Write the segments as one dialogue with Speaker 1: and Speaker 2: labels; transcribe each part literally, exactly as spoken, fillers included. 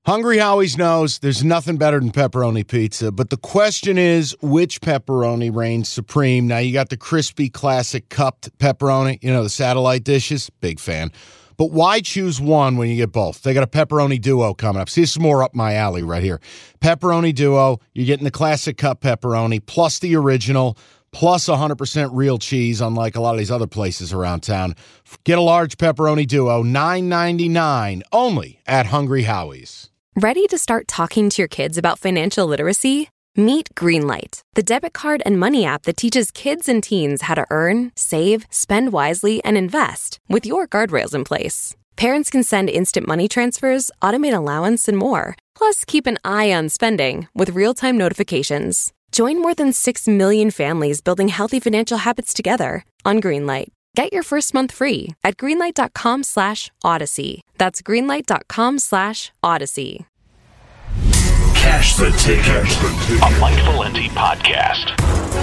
Speaker 1: Hungry Howie's knows there's nothing better than pepperoni pizza, but the question is, which pepperoni reigns supreme? Now, you got the crispy, classic cupped pepperoni, you know, the satellite dishes, big fan. But why choose one when you get both? They got a pepperoni duo coming up. See, this is more up my alley right here. Pepperoni duo, you're getting the classic cup pepperoni, plus the original, plus one hundred percent real cheese, unlike a lot of these other places around town. Get a large pepperoni duo, nine ninety-nine, only at Hungry Howie's.
Speaker 2: Ready to start talking to your kids about financial literacy? Meet Greenlight, the debit card and money app that teaches kids and teens how to earn, save, spend wisely, and invest with your guardrails in place. Parents can send instant money transfers, automate allowance, and more. Plus, keep an eye on spending with real-time notifications. Join more than six million families building healthy financial habits together on Greenlight. Get your first month free at greenlight.com slash odyssey. That's greenlight.com slash odyssey.
Speaker 3: Cash the Ticket, a Mike Valenti podcast.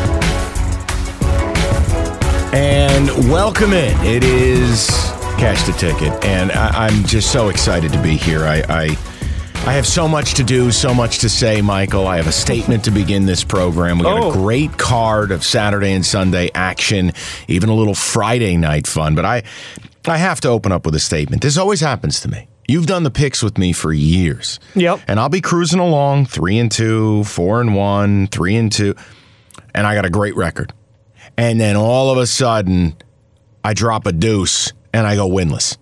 Speaker 1: And welcome in. It is Cash the Ticket, and I, I'm just so excited to be here. I, I I have so much to do, so much to say, Michael. I have a statement to begin this program. We got oh. a great card of Saturday and Sunday action, even a little Friday night fun. But I, I have to open up with a statement. This always happens to me. You've done the picks with me for years.
Speaker 4: Yep.
Speaker 1: And I'll be cruising along, three and two, four and one, three and two, and I got a great record. And then all of a sudden, I drop a deuce and I go winless.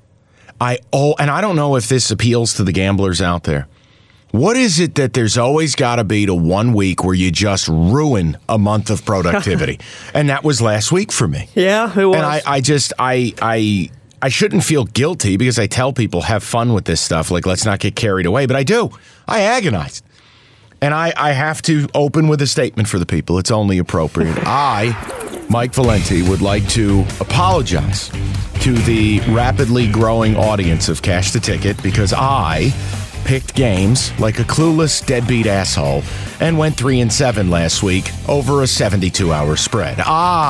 Speaker 1: I oh, and I don't know if this appeals to the gamblers out there. What is it that there's always got to be to one week where you just ruin a month of productivity? And that was last week for me.
Speaker 4: Yeah, it was.
Speaker 1: And I, I just, I, I, I shouldn't feel guilty because I tell people have fun with this stuff. Like, let's not get carried away. But I do. I agonize. And I, I have to open with a statement for the people. It's only appropriate. I, Mike Valenti, would like to apologize to the rapidly growing audience of Cash the Ticket because I picked games like a clueless deadbeat asshole and went three and seven last week over a seventy-two hour spread.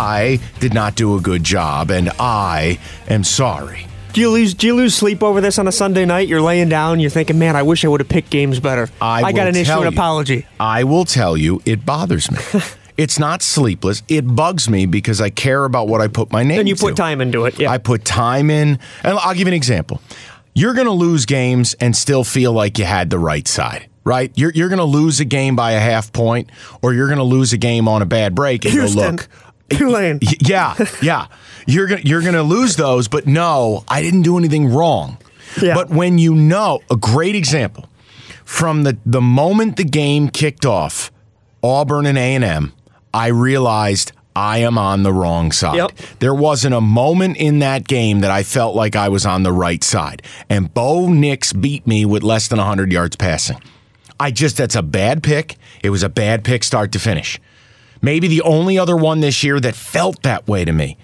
Speaker 1: I did not do a good job, and I am sorry.
Speaker 4: Do you lose? Do you lose sleep over this on a Sunday night? You're laying down, you're thinking, "Man, I wish I would have picked games better."
Speaker 1: I,
Speaker 4: I got an issue, an apology.
Speaker 1: I will tell you, it bothers me. It's not sleepless. It bugs me because I care about what I put my name to.
Speaker 4: And you put time into it. Yeah.
Speaker 1: I put time in. And I'll give you an example. You're going to lose games and still feel like you had the right side, right? You're you're going to lose a game by a half point, or you're going to lose a game on a bad break and
Speaker 4: Houston.
Speaker 1: go, look.
Speaker 4: Tulane.
Speaker 1: Yeah, yeah. You're going you're going to lose those, but no, I didn't do anything wrong.
Speaker 4: Yeah.
Speaker 1: But when you know, a great example, from the, the moment the game kicked off, Auburn and A and M, I realized I am on the wrong side.
Speaker 4: Yep.
Speaker 1: There wasn't a moment in that game that I felt like I was on the right side. And Bo Nix beat me with less than one hundred yards passing. I just, that's a bad pick. It was a bad pick start to finish. Maybe the only other one this year that felt that way to me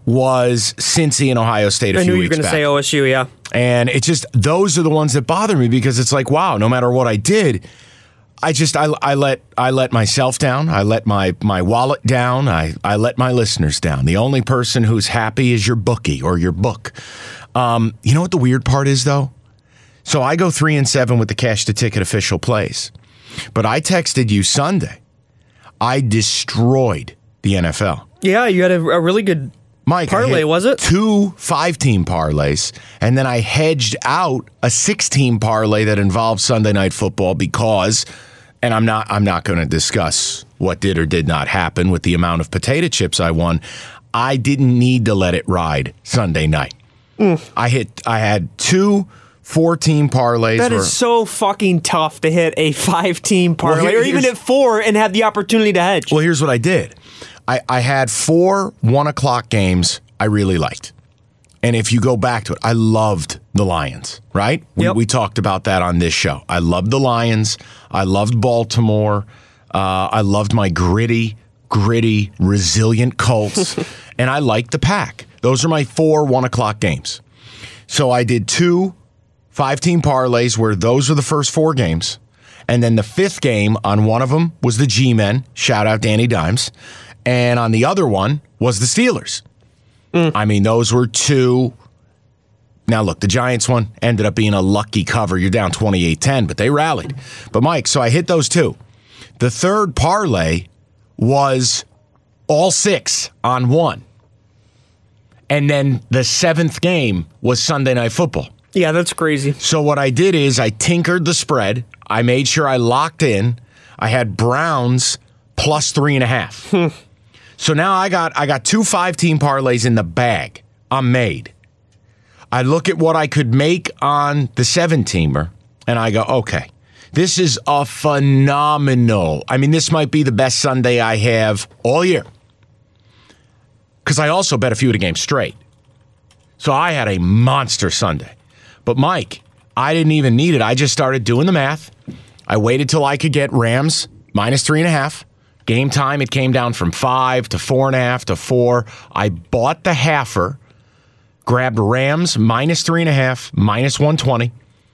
Speaker 1: was Cincy and Ohio State a
Speaker 4: I
Speaker 1: few
Speaker 4: knew you were
Speaker 1: weeks
Speaker 4: going to
Speaker 1: back.
Speaker 4: say O S U, yeah.
Speaker 1: And it's just, those are the ones that bother me because it's like, wow, no matter what I did, I just I, I let I let myself down. I let my, my wallet down. I, I let my listeners down. The only person who's happy is your bookie or your book. Um, you know what the weird part is, though? So I go three and seven with the Cash the Ticket official plays. But I texted you Sunday. I destroyed the N F L.
Speaker 4: Yeah, you had a, a really good
Speaker 1: Mike,
Speaker 4: parlay, was it?
Speaker 1: Two five-team parlays, and then I hedged out a six-team parlay that involved Sunday Night Football because, and I'm not I'm not going to discuss what did or did not happen with the amount of potato chips I won. I didn't need to let it ride Sunday night. Mm. I hit. I had two four-team parlays.
Speaker 4: That
Speaker 1: where,
Speaker 4: is so fucking tough to hit a five-team parlay,
Speaker 1: well, here,
Speaker 4: or even at four and have the opportunity to hedge.
Speaker 1: Well, here's what I did. I, I had four one o'clock games I really liked. And if you go back to it, I loved the Lions, right? We,
Speaker 4: yep.
Speaker 1: we talked about that on this show. I loved the Lions. I loved Baltimore. Uh, I loved my gritty, gritty, resilient Colts. And I liked the Pack. Those are my four one o'clock games. So I did two five-team parlays where those were the first four games. And then the fifth game on one of them was the G-Men. Shout out Danny Dimes. And on the other one was the Steelers. Mm. I mean, those were two Now, look, the Giants one ended up being a lucky cover. You're down twenty-eight ten, but they rallied. But, Mike, so I hit those two. The third parlay was all six on one. And then the seventh game was Sunday Night Football.
Speaker 4: Yeah, that's crazy.
Speaker 1: So what I did is I tinkered the spread. I made sure I locked in. I had Browns plus three and a half. So now I got I got two five-team parlays in the bag. I'm made. I look at what I could make on the seven-teamer, and I go, okay, this is a phenomenal. I mean, this might be the best Sunday I have all year. Because I also bet a few of the games straight. So I had a monster Sunday. But, Mike, I didn't even need it. I just started doing the math. I waited till I could get Rams minus three and a half. Game time, it came down from five to four and a half to four. I bought the halfer, grabbed Rams minus three and a half, minus one twenty,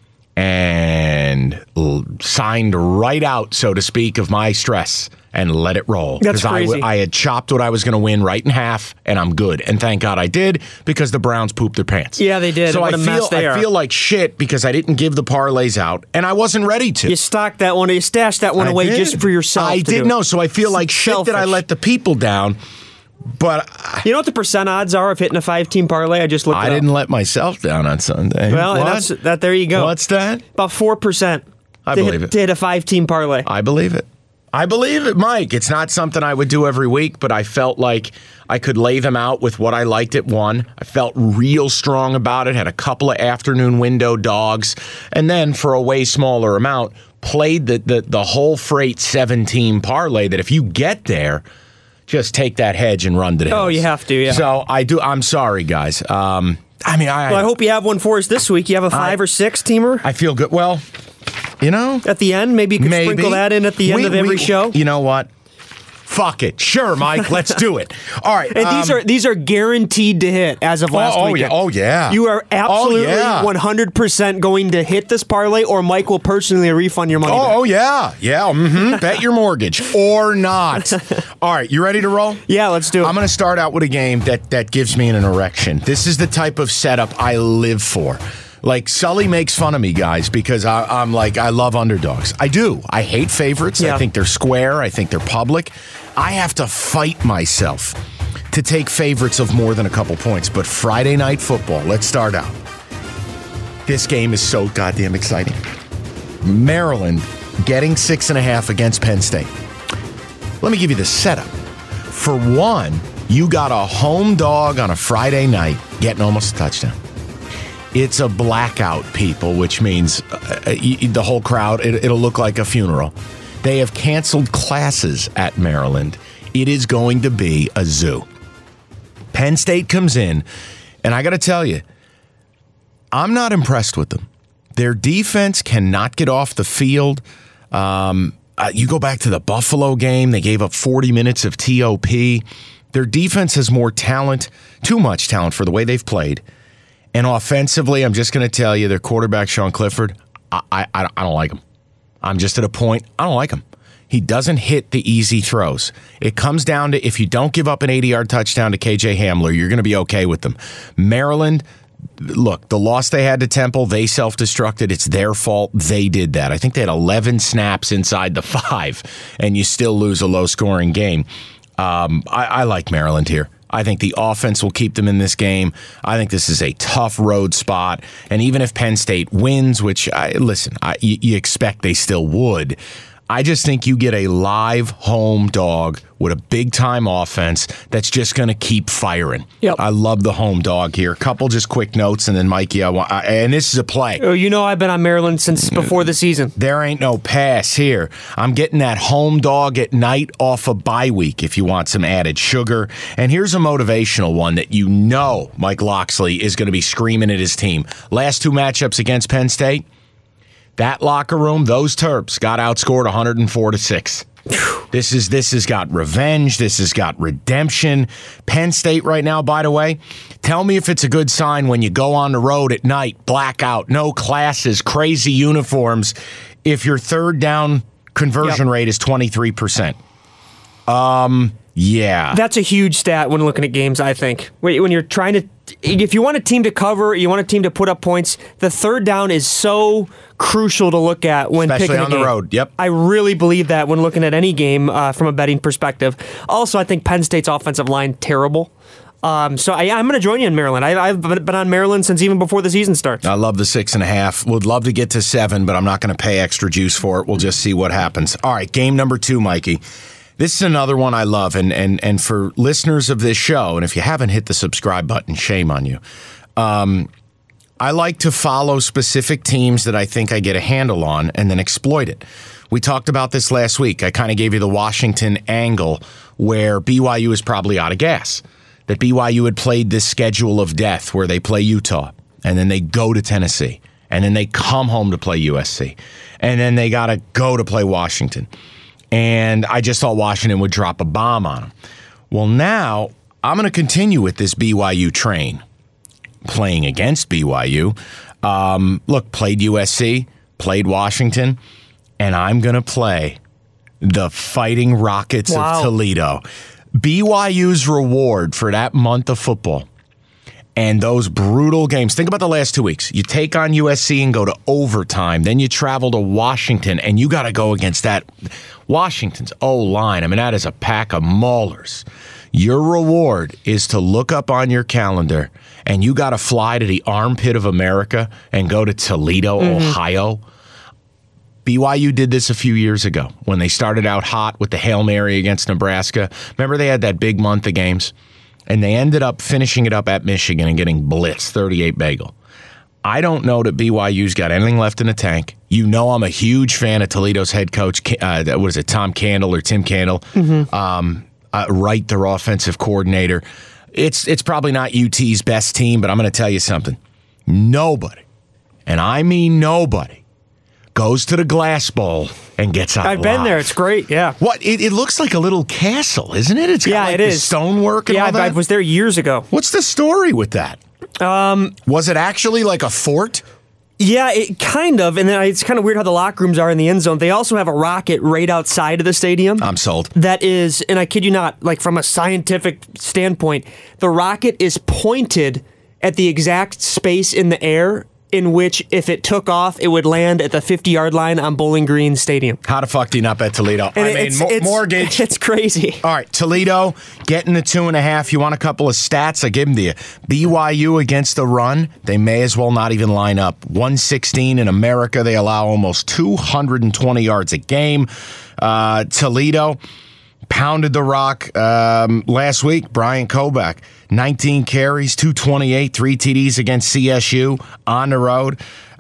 Speaker 1: and l- signed right out, so to speak, of my stress and let it roll.
Speaker 4: That's crazy.
Speaker 1: I, w- I had chopped what I was going to win right in half, and I'm good. And thank God I did, because the Browns pooped their pants.
Speaker 4: Yeah, they did.
Speaker 1: So
Speaker 4: what
Speaker 1: I
Speaker 4: a
Speaker 1: feel
Speaker 4: mess they
Speaker 1: I
Speaker 4: are.
Speaker 1: feel like shit because I didn't give the parlays out, and I wasn't ready to.
Speaker 4: You stocked that one, you stashed that one
Speaker 1: I
Speaker 4: away
Speaker 1: did.
Speaker 4: just for yourself.
Speaker 1: I
Speaker 4: to
Speaker 1: did
Speaker 4: do.
Speaker 1: know, so I feel like shit that I
Speaker 4: Selfish.
Speaker 1: let the people down. But I,
Speaker 4: You know what the percent odds are of hitting a five-team parlay? I just looked
Speaker 1: I
Speaker 4: it up.
Speaker 1: didn't let myself down on Sunday.
Speaker 4: Well,
Speaker 1: What?
Speaker 4: that's that. There you go.
Speaker 1: What's that?
Speaker 4: About four percent.
Speaker 1: I
Speaker 4: to
Speaker 1: believe
Speaker 4: hit,
Speaker 1: it.
Speaker 4: To hit a five-team parlay.
Speaker 1: I believe it. I believe it, Mike. It's not something I would do every week, but I felt like I could lay them out with what I liked at one. I felt real strong about it, had a couple of afternoon window dogs, and then for a way smaller amount, played the, the, the whole freight seven-team parlay that if you get there, just take that hedge and run to the hills.
Speaker 4: Oh, you have to, yeah.
Speaker 1: So I do. I'm sorry, guys. Um, I mean, I
Speaker 4: Well, I hope you have one for us this week. You have a five
Speaker 1: I-
Speaker 4: or six teamer
Speaker 1: I feel good. Well, you know,
Speaker 4: at the end. Maybe you could
Speaker 1: maybe
Speaker 4: sprinkle that in at the end
Speaker 1: We-
Speaker 4: of every
Speaker 1: we-
Speaker 4: show.
Speaker 1: You know what? Fuck it. Sure, Mike. Let's do it. All right.
Speaker 4: And these
Speaker 1: um,
Speaker 4: are these are guaranteed to hit as of last
Speaker 1: oh,
Speaker 4: weekend.
Speaker 1: yeah. Oh, yeah.
Speaker 4: You are absolutely
Speaker 1: Oh, yeah.
Speaker 4: one hundred percent going to hit this parlay, or Mike will personally refund your money. back.
Speaker 1: Oh, oh, yeah. Yeah. Mm-hmm. Bet your mortgage or not. All right. You ready to roll?
Speaker 4: Yeah, let's do it.
Speaker 1: I'm going to start out with a game that, that gives me an erection. This is the type of setup I live for. Like, Sully makes fun of me, guys, because I, I'm like, I love underdogs. I do. I hate favorites.
Speaker 4: Yeah.
Speaker 1: I think they're square. I think they're public. I have to fight myself to take favorites of more than a couple points. But Friday Night Football, let's start out. This game is so goddamn exciting. Maryland getting six and a half against Penn State. Let me give you the setup. For one, you got a home dog on a Friday night getting almost a touchdown. It's a blackout, people, which means uh, y- the whole crowd, it, it'll look like a funeral. They have canceled classes at Maryland. It is going to be a zoo. Penn State comes in, and I got to tell you, I'm not impressed with them. Their defense cannot get off the field. Um, uh, you go back to the Buffalo game, they gave up forty minutes of T O P. Their defense has more talent, too much talent for the way they've played. And offensively, I'm just going to tell you, their quarterback, Sean Clifford, I, I, I don't like him. I'm just at a point, I don't like him. He doesn't hit the easy throws. It comes down to if you don't give up an eighty-yard touchdown to K J Hamler, you're going to be okay with them. Maryland, look, the loss they had to Temple, they self-destructed. It's their fault. They did that. I think they had eleven snaps inside the five, and you still lose a low-scoring game. Um, I, I like Maryland here. I think the offense will keep them in this game. I think this is a tough road spot. And even if Penn State wins, which, I, listen, I, you, you expect they still would, I just think you get a live home dog with a big-time offense that's just going to keep firing.
Speaker 4: Yep.
Speaker 1: I love the home dog here. A couple just quick notes, and then Mikey, I want, I, and this is a play.
Speaker 4: Oh, you know I've been on Maryland since before the season.
Speaker 1: There ain't no pass here. I'm getting that home dog at night off a bye week if you want some added sugar. And here's a motivational one that you know Mike Loxley is going to be screaming at his team. Last two matchups against Penn State, that locker room, those Terps got outscored one hundred four to six. This is this has got revenge. This has got redemption. Penn State right now, by the way, tell me if it's a good sign when you go on the road at night, blackout, no classes, crazy uniforms, if your third down conversion
Speaker 4: Yep.
Speaker 1: rate is twenty-three percent. Um, yeah.
Speaker 4: That's a huge stat when looking at games, I think. Wait, when you're trying to if you want a team to cover, you want a team to put up points, the third down is so crucial to look at when
Speaker 1: Especially
Speaker 4: picking a
Speaker 1: on
Speaker 4: game.
Speaker 1: the road. Yep.
Speaker 4: I really believe that when looking at any game uh, from a betting perspective. Also, I think Penn State's offensive line, terrible. Um, so I, I'm going to join you in Maryland. I, I've been on Maryland since even before the season starts.
Speaker 1: I love the six and a half. Would love to get to seven, but I'm not going to pay extra juice for it. We'll just see what happens. All right, game number two, Mikey. This is another one I love, and and and for listeners of this show, and if you haven't hit the subscribe button, shame on you. Um, I like to follow specific teams that I think I get a handle on and then exploit it. We talked about this last week. I kind of gave you the Washington angle where B Y U is probably out of gas. That B Y U had played this schedule of death where they play Utah, and then they go to Tennessee, and then they come home to play U S C, and then they got to go to play Washington. And I just thought Washington would drop a bomb on them. Well, now I'm going to continue with this B Y U train, playing against B Y U. Um, look, played U S C, played Washington, and I'm going to play the Fighting Rockets
Speaker 4: Wow.
Speaker 1: of Toledo. B Y U's reward for that month of football and those brutal games. Think about the last two weeks. You take on U S C and go to overtime. Then you travel to Washington, and you got to go against that. Washington's O-line. I mean, that is a pack of maulers. Your reward is to look up on your calendar, and you got to fly to the armpit of America and go to Toledo, mm-hmm. Ohio. B Y U did this a few years ago when they started out hot with the Hail Mary against Nebraska. Remember they had that big month of games? And they ended up finishing it up at Michigan and getting blitzed, thirty-eight bagel. I don't know that B Y U's got anything left in the tank. You know I'm a huge fan of Toledo's head coach, uh, what is it, Tom Candle or Tim Candle, mm-hmm. um, uh, Wright, their offensive coordinator. It's, it's probably not U T's best team, but I'm going to tell you something. Nobody, and I mean nobody, goes to the Glass Bowl and gets out
Speaker 4: I've
Speaker 1: alive.
Speaker 4: been there. It's great. Yeah.
Speaker 1: What? It, it looks like a little castle, isn't it? It's got
Speaker 4: yeah,
Speaker 1: like
Speaker 4: it
Speaker 1: the
Speaker 4: is.
Speaker 1: stonework and
Speaker 4: yeah,
Speaker 1: all that.
Speaker 4: I, I was there years ago.
Speaker 1: What's the story with that?
Speaker 4: Um,
Speaker 1: was it actually like a fort?
Speaker 4: Yeah, it kind of. And then it's kind of weird how the locker rooms are in the end zone. They also have a rocket right outside of the stadium.
Speaker 1: I'm sold.
Speaker 4: That is, and I kid you not, like from a scientific standpoint, the rocket is pointed at the exact space in the air in which, if it took off, it would land at the fifty-yard line on Bowling Green Stadium.
Speaker 1: How the fuck do you not bet Toledo?
Speaker 4: And
Speaker 1: I mean,
Speaker 4: it's,
Speaker 1: mo-
Speaker 4: it's,
Speaker 1: mortgage.
Speaker 4: It's crazy.
Speaker 1: All right, Toledo getting the two and a half. You want a couple of stats? I give them to you. B Y U against the run, they may as well not even line up. one sixteen in America. They allow almost two hundred twenty yards a game. Uh, Toledo pounded the rock um, last week. Brian Koback, nineteen carries, two twenty-eight, three T Ds against C S U on the road.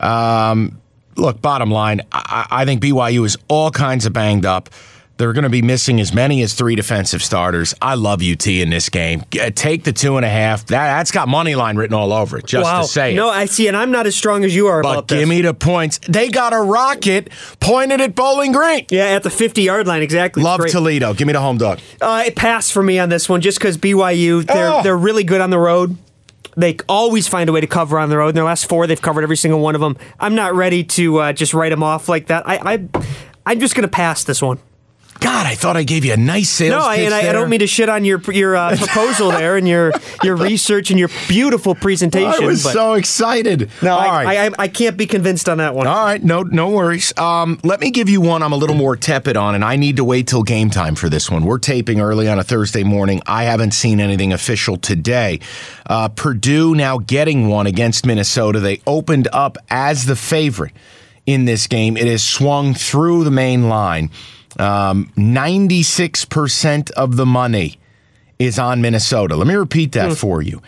Speaker 1: Um, look, bottom line, I, I think B Y U is all kinds of banged up. They're going to be missing as many as three defensive starters. I love U T in this game. Take the two and a half. That, that's got money line written all over it, just
Speaker 4: wow.
Speaker 1: to say it.
Speaker 4: No, I see, and I'm not as strong as you are
Speaker 1: but
Speaker 4: about this.
Speaker 1: Give me the points. They got a rocket pointed at Bowling Green.
Speaker 4: Yeah, at the fifty-yard line, exactly.
Speaker 1: Love Toledo. Give me the home dog.
Speaker 4: Uh, it passed for me on this one just because B Y U, they're,
Speaker 1: oh.
Speaker 4: they're really good on the road. They always find a way to cover on the road. In their last four, they've covered every single one of them. I'm not ready to uh, just write them off like that. I, I, I'm just going to pass this one.
Speaker 1: God, I thought I gave you a nice sales
Speaker 4: no,
Speaker 1: pitch
Speaker 4: and I,
Speaker 1: there.
Speaker 4: I don't mean to shit on your your uh, proposal there and your your research and your beautiful presentation.
Speaker 1: I was
Speaker 4: but
Speaker 1: so excited.
Speaker 4: No,
Speaker 1: All
Speaker 4: I,
Speaker 1: right.
Speaker 4: I, I can't be convinced on that one.
Speaker 1: All right, no, no worries. Um, let me give you one I'm a little more tepid on, and I need to wait till game time for this one. We're taping early on a Thursday morning. I haven't seen anything official today. Uh, Purdue now getting one against Minnesota. They opened up as the favorite in this game. It has swung through the main line. Um, ninety-six percent of the money is on Minnesota. Let me repeat that mm. for you.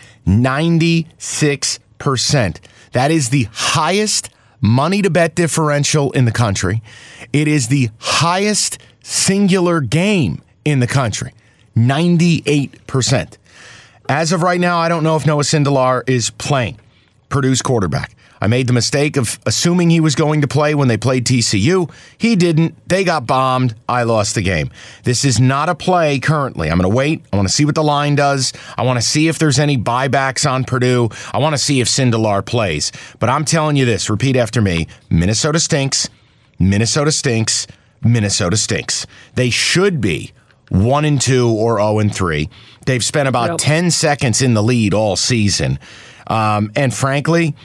Speaker 1: ninety-six percent. That is the highest money to bet differential in the country. It is the highest singular game in the country. ninety-eight percent. As of right now, I don't know if Noah Sindelar is playing. Purdue's quarterback. I made the mistake of assuming he was going to play when they played T C U. He didn't. They got bombed. I lost the game. This is not a play currently. I'm going to wait. I want to see what the line does. I want to see if there's any buybacks on Purdue. I want to see if Sindelar plays. But I'm telling you this. Repeat after me. Minnesota stinks. Minnesota stinks. Minnesota stinks. They should be one and two or oh and three. They've spent about
Speaker 4: Yep.
Speaker 1: ten seconds in the lead all season. Um, and frankly,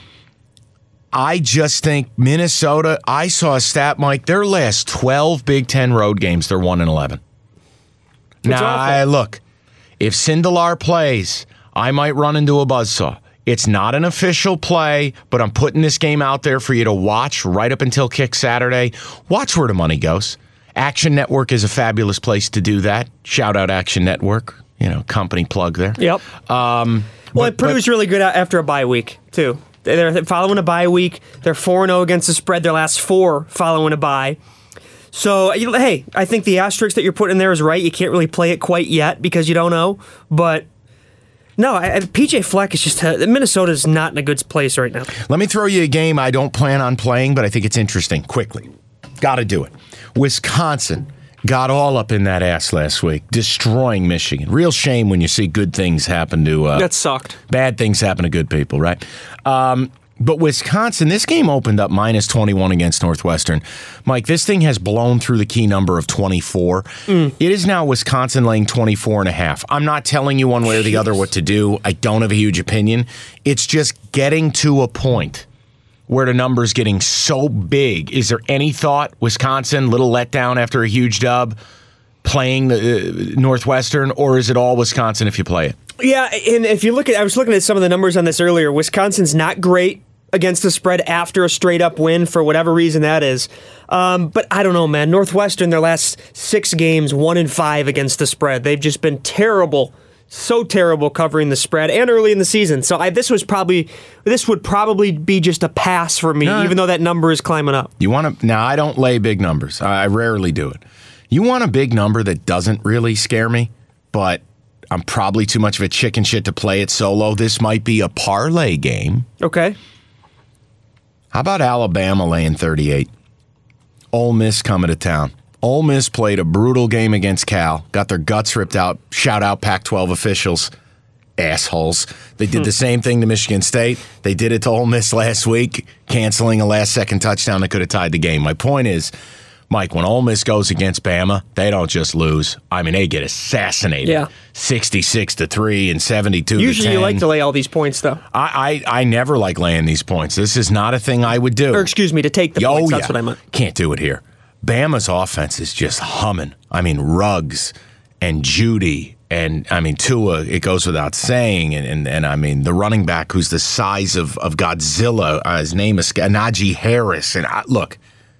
Speaker 1: I just think Minnesota, I saw a stat, Mike, their last twelve Big Ten road games, they're one and eleven. Now, I, look, if Sindelar plays, I might run into a buzzsaw. It's not an official play, but I'm putting this game out there for you to watch right up until kick Saturday. Watch where the money goes. Action Network is a fabulous place to do that. Shout out Action Network. You know, company plug there.
Speaker 4: Yep.
Speaker 1: Um,
Speaker 4: well,
Speaker 1: but-
Speaker 4: Purdue's
Speaker 1: but-
Speaker 4: really good after a bye week, too. They're following a bye week. They're four and oh against the spread their last four following a bye. So, you know, hey, I think the asterisk that you're putting in there is right. You can't really play it quite yet because you don't know. But, no, I, I, P J Fleck is just, uh, Minnesota's not in a good place right now.
Speaker 1: Let me throw you a game I don't plan on playing, but I think it's interesting. Quickly. Got to do it. Wisconsin got all up in that ass last week, destroying Michigan. Real shame when you see good things happen to... Uh,
Speaker 4: That sucked.
Speaker 1: Bad things happen to good people, right? Um, but Wisconsin, this game opened up minus twenty-one against Northwestern. Mike, this thing has blown through the key number of twenty-four. Mm. It is now Wisconsin laying twenty-four and a half. I'm not telling you one way or the other what to do. I don't have a huge opinion. It's just getting to a point where the number's getting so big. Is there any thought, Wisconsin, little letdown after a huge dub, playing the uh, Northwestern, or is it all Wisconsin if you play it?
Speaker 4: Yeah, and if you look at, I was looking at some of the numbers on this earlier. Wisconsin's not great against the spread after a straight up win for whatever reason that is. Um, but I don't know, man. Northwestern, their last six games, one and five against the spread. They've just been terrible. So terrible covering the spread and early in the season. So I, this was probably this would probably be just a pass for me,
Speaker 1: No.
Speaker 4: even though that number is climbing up.
Speaker 1: You want to now? I don't lay big numbers. I, I rarely do it. You want a big number that doesn't really scare me, but I'm probably too much of a chicken shit to play it solo. This might be a parlay game.
Speaker 4: Okay.
Speaker 1: How about Alabama laying thirty-eight? Ole Miss coming to town. Ole Miss played a brutal game against Cal, got their guts ripped out. Shout out Pac twelve officials. Assholes. They did the same thing to Michigan State. They did it to Ole Miss last week, canceling a last-second touchdown that could have tied the game. My point is, Mike, when Ole Miss goes against Bama, they don't just lose. I mean, they get assassinated.
Speaker 4: Yeah.
Speaker 1: sixty-six to three and seventy-two to ten.
Speaker 4: Usually you like to lay all these points, though.
Speaker 1: I, I, I never like laying these points. This is not a thing I would do.
Speaker 4: Or excuse me, to take the
Speaker 1: Oh,
Speaker 4: points.
Speaker 1: yeah.
Speaker 4: That's what I meant.
Speaker 1: Can't do it here. Bama's offense is just humming. I mean, Ruggs and Judy and, I mean, Tua, it goes without saying. And, and, and I mean, the running back who's the size of, of Godzilla, uh, his name is Najee Harris. And I, look,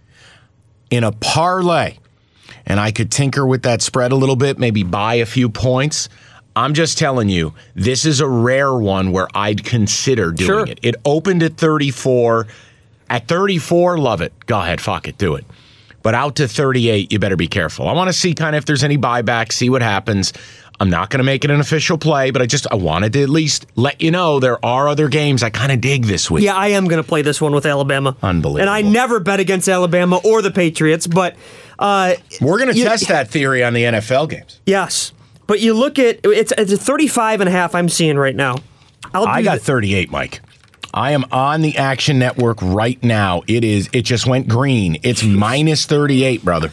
Speaker 1: in a parlay, and I could tinker with that spread a little bit, maybe buy a few points. I'm just telling you, this is a rare one where I'd consider doing
Speaker 4: Sure.
Speaker 1: it. It opened at thirty-four. At thirty-four, love it. Go ahead, fuck it, do it. But out to thirty-eight, you better be careful. I want to see kind of if there's any buyback, see what happens. I'm not going to make it an official play, but I just I wanted to at least let you know there are other games I kind of dig this week.
Speaker 4: Yeah, I am going to play this one with Alabama.
Speaker 1: Unbelievable.
Speaker 4: And I never bet against Alabama or the Patriots, but... Uh,
Speaker 1: We're going to
Speaker 4: you-
Speaker 1: test that theory on the N F L games.
Speaker 4: Yes. But you look at... It's, it's a thirty-five and a half I'm seeing right now. I'll do
Speaker 1: I got
Speaker 4: the-
Speaker 1: thirty-eight, Mike. I am on the Action Network right now. It is. It just went green. It's minus thirty-eight, brother.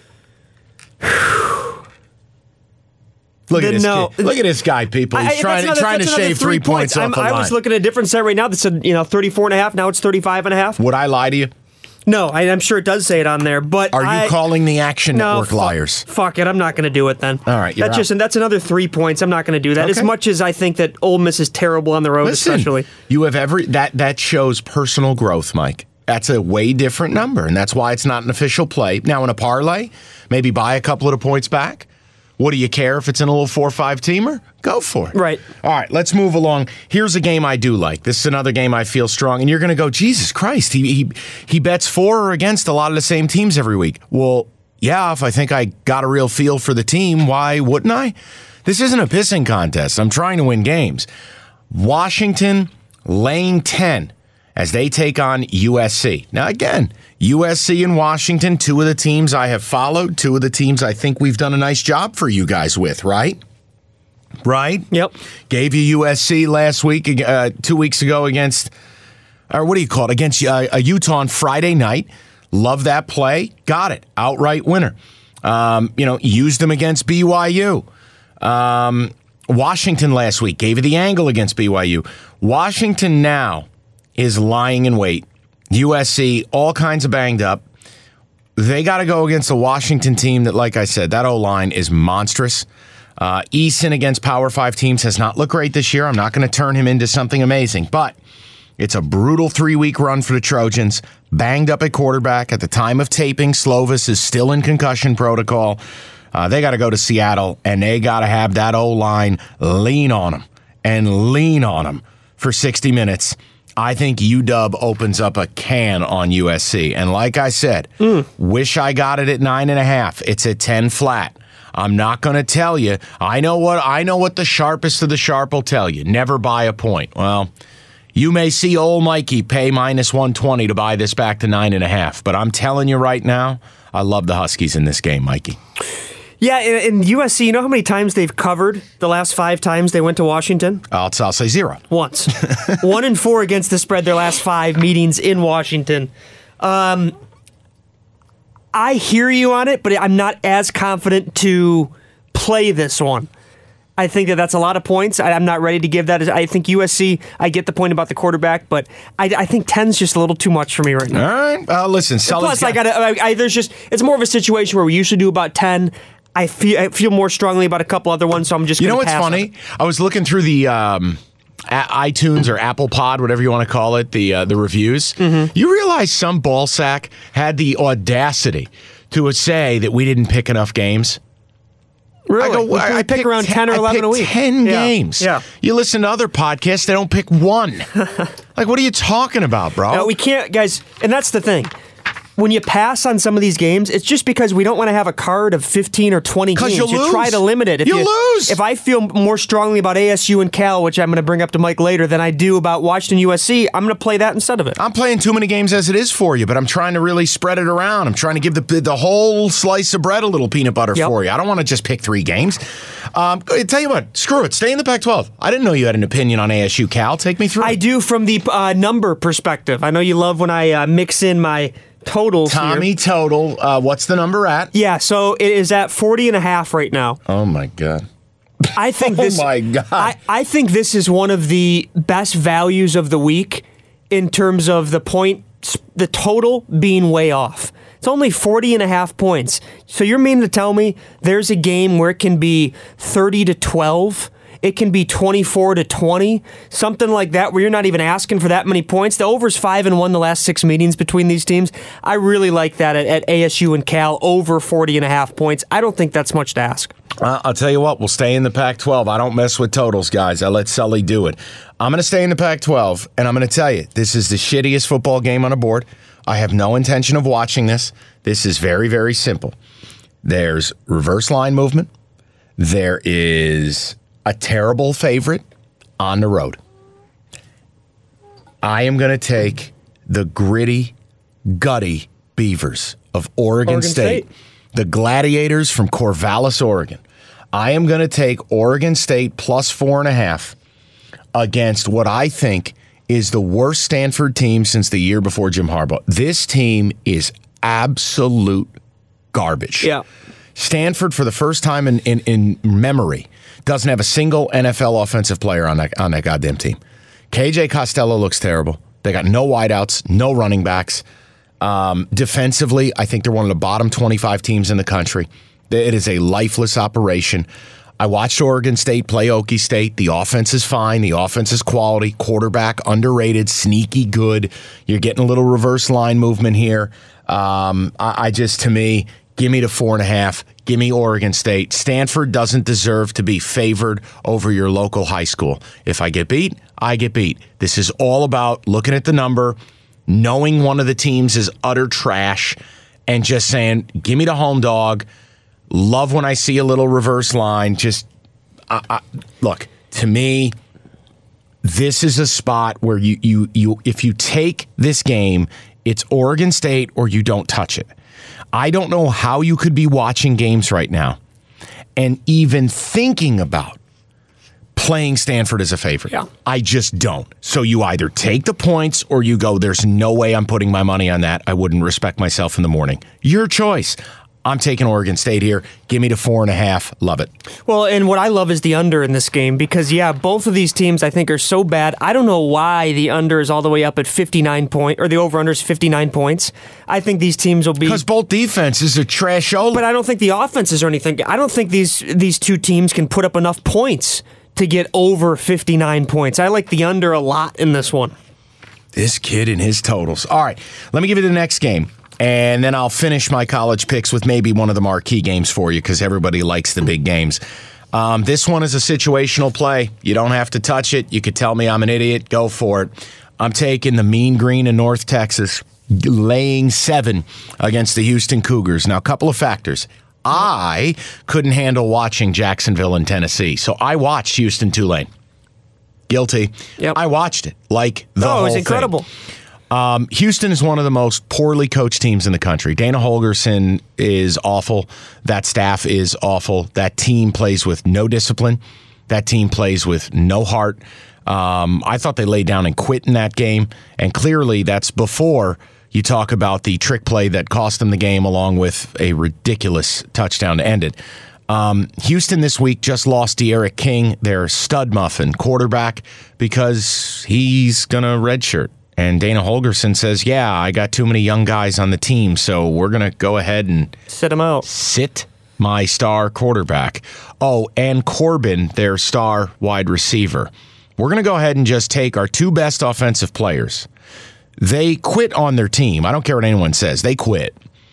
Speaker 1: Look at
Speaker 4: Then
Speaker 1: this.
Speaker 4: no.
Speaker 1: Kid. Look at this guy, people. He's
Speaker 4: I-
Speaker 1: trying,
Speaker 4: that's another-
Speaker 1: trying to
Speaker 4: that's another
Speaker 1: shave three points,
Speaker 4: I'm-
Speaker 1: off the
Speaker 4: I
Speaker 1: line.
Speaker 4: was looking at a different site right now that said, you know, thirty-four and a half. Now it's thirty-five and a half.
Speaker 1: Would I lie to you?
Speaker 4: No, I, I'm sure it does say it on there. But
Speaker 1: Are you
Speaker 4: I,
Speaker 1: calling the Action
Speaker 4: no,
Speaker 1: Network
Speaker 4: fu-
Speaker 1: liars?
Speaker 4: Fuck it. I'm not going to do it then.
Speaker 1: All right, you're
Speaker 4: That's
Speaker 1: out.
Speaker 4: just and that's another three points. I'm not going to do that. As
Speaker 1: Okay.
Speaker 4: much as I think that Ole Miss is terrible on the road,
Speaker 1: Listen,
Speaker 4: especially.
Speaker 1: you have every that that shows personal growth, Mike. That's a way different number, and that's why it's not an official play. Now, in a parlay, maybe buy a couple of the points back. What do you care if it's in a little four or five teamer? Go for it.
Speaker 4: Right.
Speaker 1: All right, let's move along. Here's a game I do like. This is another game I feel strong, and you're going to go, Jesus Christ, he, he he bets for or against a lot of the same teams every week. Well, yeah, if I think I got a real feel for the team, why wouldn't I? This isn't a pissing contest. I'm trying to win games. Washington laying ten as they take on U S C. Now, again, U S C and Washington, two of the teams I have followed, two of the teams I think we've done a nice job for you guys with, right? Right?
Speaker 4: Yep.
Speaker 1: Gave you U S C last week, uh, two weeks ago against, or what do you call it, against uh, a Utah on Friday night. Love that play. Got it. Outright winner. Um, you know, used them against B Y U. Um, Washington last week gave you the angle against B Y U. Washington now is lying in wait. U S C, all kinds of banged up. They got to go against a Washington team that, like I said, that O-line is monstrous. Uh, Eason against Power five teams has not looked great this year. I'm not going to turn him into something amazing, but it's a brutal three-week run for the Trojans. Banged up at quarterback. At the time of taping, Slovis is still in concussion protocol. Uh, they got to go to Seattle, and they got to have that O-line lean on them and lean on them for sixty minutes. I think U W opens up a can on U S C. And like I said, mm. wish I got it at nine and a half. It's at ten flat. I'm not going to tell you. I know what I know what the sharpest of the sharp will tell you. Never buy a point. Well, you may see old Mikey pay minus one twenty to buy this back to nine and a half. But I'm telling you right now, I love the Huskies in this game, Mikey.
Speaker 4: Yeah, in U S C, you know how many times they've covered the last five times they went to Washington?
Speaker 1: I'll, I'll say zero.
Speaker 4: Once. One and four against the spread their last five meetings in Washington. Um, I hear you on it, but I'm not as confident to play this one. I think that that's a lot of points. I, I'm not ready to give that. I think U S C, I get the point about the quarterback, but I, I think ten's just a little too much for me right now.
Speaker 1: All right. Uh, listen,
Speaker 4: Plus, got- I got I, I, there's just, it's more of a situation where we usually do about ten. I feel I feel more strongly about a couple other ones, so I'm just going to
Speaker 1: You know what's funny? I was looking through the um, a- iTunes or Apple Pod, whatever you want to call it, the uh, the reviews. Mm-hmm. You realize some ballsack had the audacity to say that we didn't pick enough games?
Speaker 4: Really?
Speaker 1: I, go,
Speaker 4: we,
Speaker 1: I,
Speaker 4: we
Speaker 1: I
Speaker 4: pick around
Speaker 1: ten,
Speaker 4: ten or eleven a week.
Speaker 1: ten
Speaker 4: yeah.
Speaker 1: games.
Speaker 4: Yeah.
Speaker 1: You listen to other podcasts, they don't pick one. Like, what are you talking about, bro?
Speaker 4: No, we can't, guys, and that's the thing. When you pass on some of these games, it's just because we don't want to have a card of fifteen or twenty games.
Speaker 1: You,
Speaker 4: you try to limit it. If
Speaker 1: you,
Speaker 4: you
Speaker 1: lose.
Speaker 4: If I feel more strongly about A S U and Cal, which I'm going to bring up to Mike later, than I do about Washington U S C, I'm going to play that instead of it.
Speaker 1: I'm playing too many games as it is for you, but I'm trying to really spread it around. I'm trying to give the the whole slice of bread a little peanut butter yep. for you. I don't want to just pick three games. Um, tell you what, screw it. Stay in the Pac twelve. I didn't know you had an opinion on A S U Cal. Take me through.
Speaker 4: I do from the uh, number perspective. I know you love when I uh, mix in my totals
Speaker 1: Tommy
Speaker 4: here.
Speaker 1: total. Uh, what's the number at?
Speaker 4: Yeah, so it is at forty and a half right now.
Speaker 1: Oh my god.
Speaker 4: I think this
Speaker 1: Oh my god.
Speaker 4: I, I think this is one of the best values of the week in terms of the point the total being way off. It's only forty and a half points. So you're meaning to tell me there's a game where it can be thirty to twelve? It can be twenty-four to twenty, something like that, where you're not even asking for that many points. The over's five and one the last six meetings between these teams. I really like that at, at A S U and Cal, over forty and a half points. I don't think that's much to ask.
Speaker 1: Uh, I'll tell you what, we'll stay in the Pac twelve. I don't mess with totals, guys. I let Sully do it. I'm going to stay in the Pac twelve, and I'm going to tell you, this is the shittiest football game on the board. I have no intention of watching this. This is very, very simple. There's reverse line movement. There is a terrible favorite on the road. I am going to take the gritty, gutty Beavers of Oregon,
Speaker 4: Oregon
Speaker 1: State,
Speaker 4: State,
Speaker 1: the Gladiators from Corvallis, Oregon. I am going to take Oregon State plus four and a half against what I think is the worst Stanford team since the year before Jim Harbaugh. This team is absolute garbage.
Speaker 4: Yeah.
Speaker 1: Stanford, for the first time in, in, in memory, doesn't have a single N F L offensive player on that on that goddamn team. K J Costello looks terrible. They got no wideouts, no running backs. Um, defensively, I think they're one of the bottom twenty-five teams in the country. It is a lifeless operation. I watched Oregon State play Okie State. The offense is fine. The offense is quality. Quarterback underrated, sneaky good. You're getting a little reverse line movement here. Um, I, I just, to me, give me the four and a half. Give me Oregon State. Stanford doesn't deserve to be favored over your local high school. If I get beat, I get beat. This is all about looking at the number, knowing one of the teams is utter trash, and just saying, give me the home dog. Love when I see a little reverse line. Just, I, I, look, to me, this is a spot where you, you, you, if you take this game, it's Oregon State or you don't touch it. I don't know how you could be watching games right now and even thinking about playing Stanford as a favorite.
Speaker 4: Yeah.
Speaker 1: I just don't. So you either take the points or you go, there's no way I'm putting my money on that. I wouldn't respect myself in the morning. Your choice. I'm taking Oregon State here. Give me the four and a half. Love it.
Speaker 4: Well, and what I love is the under in this game because, yeah, both of these teams I think are so bad. I don't know why the under is all the way up at fifty-nine points, or the over-under is fifty-nine points. I think these teams will be...
Speaker 1: Because both defenses are trash-o.
Speaker 4: But I don't think the offenses or anything... I don't think these these two teams can put up enough points to get over fifty-nine points. I like the under a lot in this one.
Speaker 1: This kid and his totals. All right, let me give you the next game. And then I'll finish my college picks with maybe one of the marquee games for you because everybody likes the big games. Um, this one is a situational play. You don't have to touch it. You could tell me I'm an idiot. Go for it. I'm taking the Mean Green in North Texas, laying seven against the Houston Cougars. Now, a couple of factors. I couldn't handle watching Jacksonville and Tennessee, so I watched Houston Tulane. Guilty.
Speaker 4: Yep.
Speaker 1: I watched it like the
Speaker 4: oh,
Speaker 1: whole
Speaker 4: it was
Speaker 1: thing.
Speaker 4: incredible.
Speaker 1: Um, Houston is one of the most poorly coached teams in the country. Dana Holgorsen is awful. That staff is awful. That team plays with no discipline. That team plays with no heart. Um, I thought they laid down and quit in that game, and clearly that's before you talk about the trick play that cost them the game along with a ridiculous touchdown to end it. Um, Houston this week just lost De'Aaron King, their stud muffin quarterback, because he's going to redshirt. And Dana Holgorsen says, yeah, I got too many young guys on the team, so we're going to go ahead and
Speaker 4: sit him out.
Speaker 1: Sit my star quarterback. Oh, and Corbin, their star wide receiver. We're going to go ahead and just take our two best offensive players. They quit on their team. I don't care what anyone says. They quit.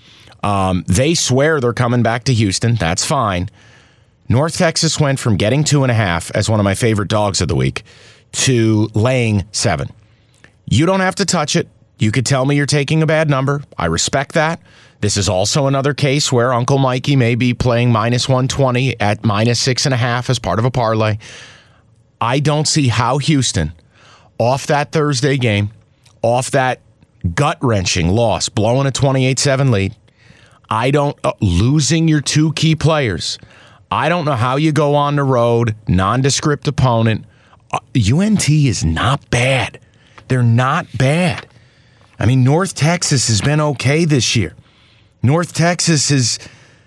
Speaker 1: Um, they swear they're coming back to Houston. That's fine. North Texas went from getting two and a half as one of my favorite dogs of the week to laying seven. You don't have to touch it. You could tell me you're taking a bad number. I respect that. This is also another case where Uncle Mikey may be playing minus one twenty at minus six and a half as part of a parlay. I don't see how Houston, off that Thursday game, off that gut-wrenching loss, blowing a twenty-eight seven lead, I don't, uh, losing your two key players, I don't know how you go on the road, nondescript opponent. Uh, U N T is not bad. They're not bad. I mean, North Texas has been okay this year. North Texas is,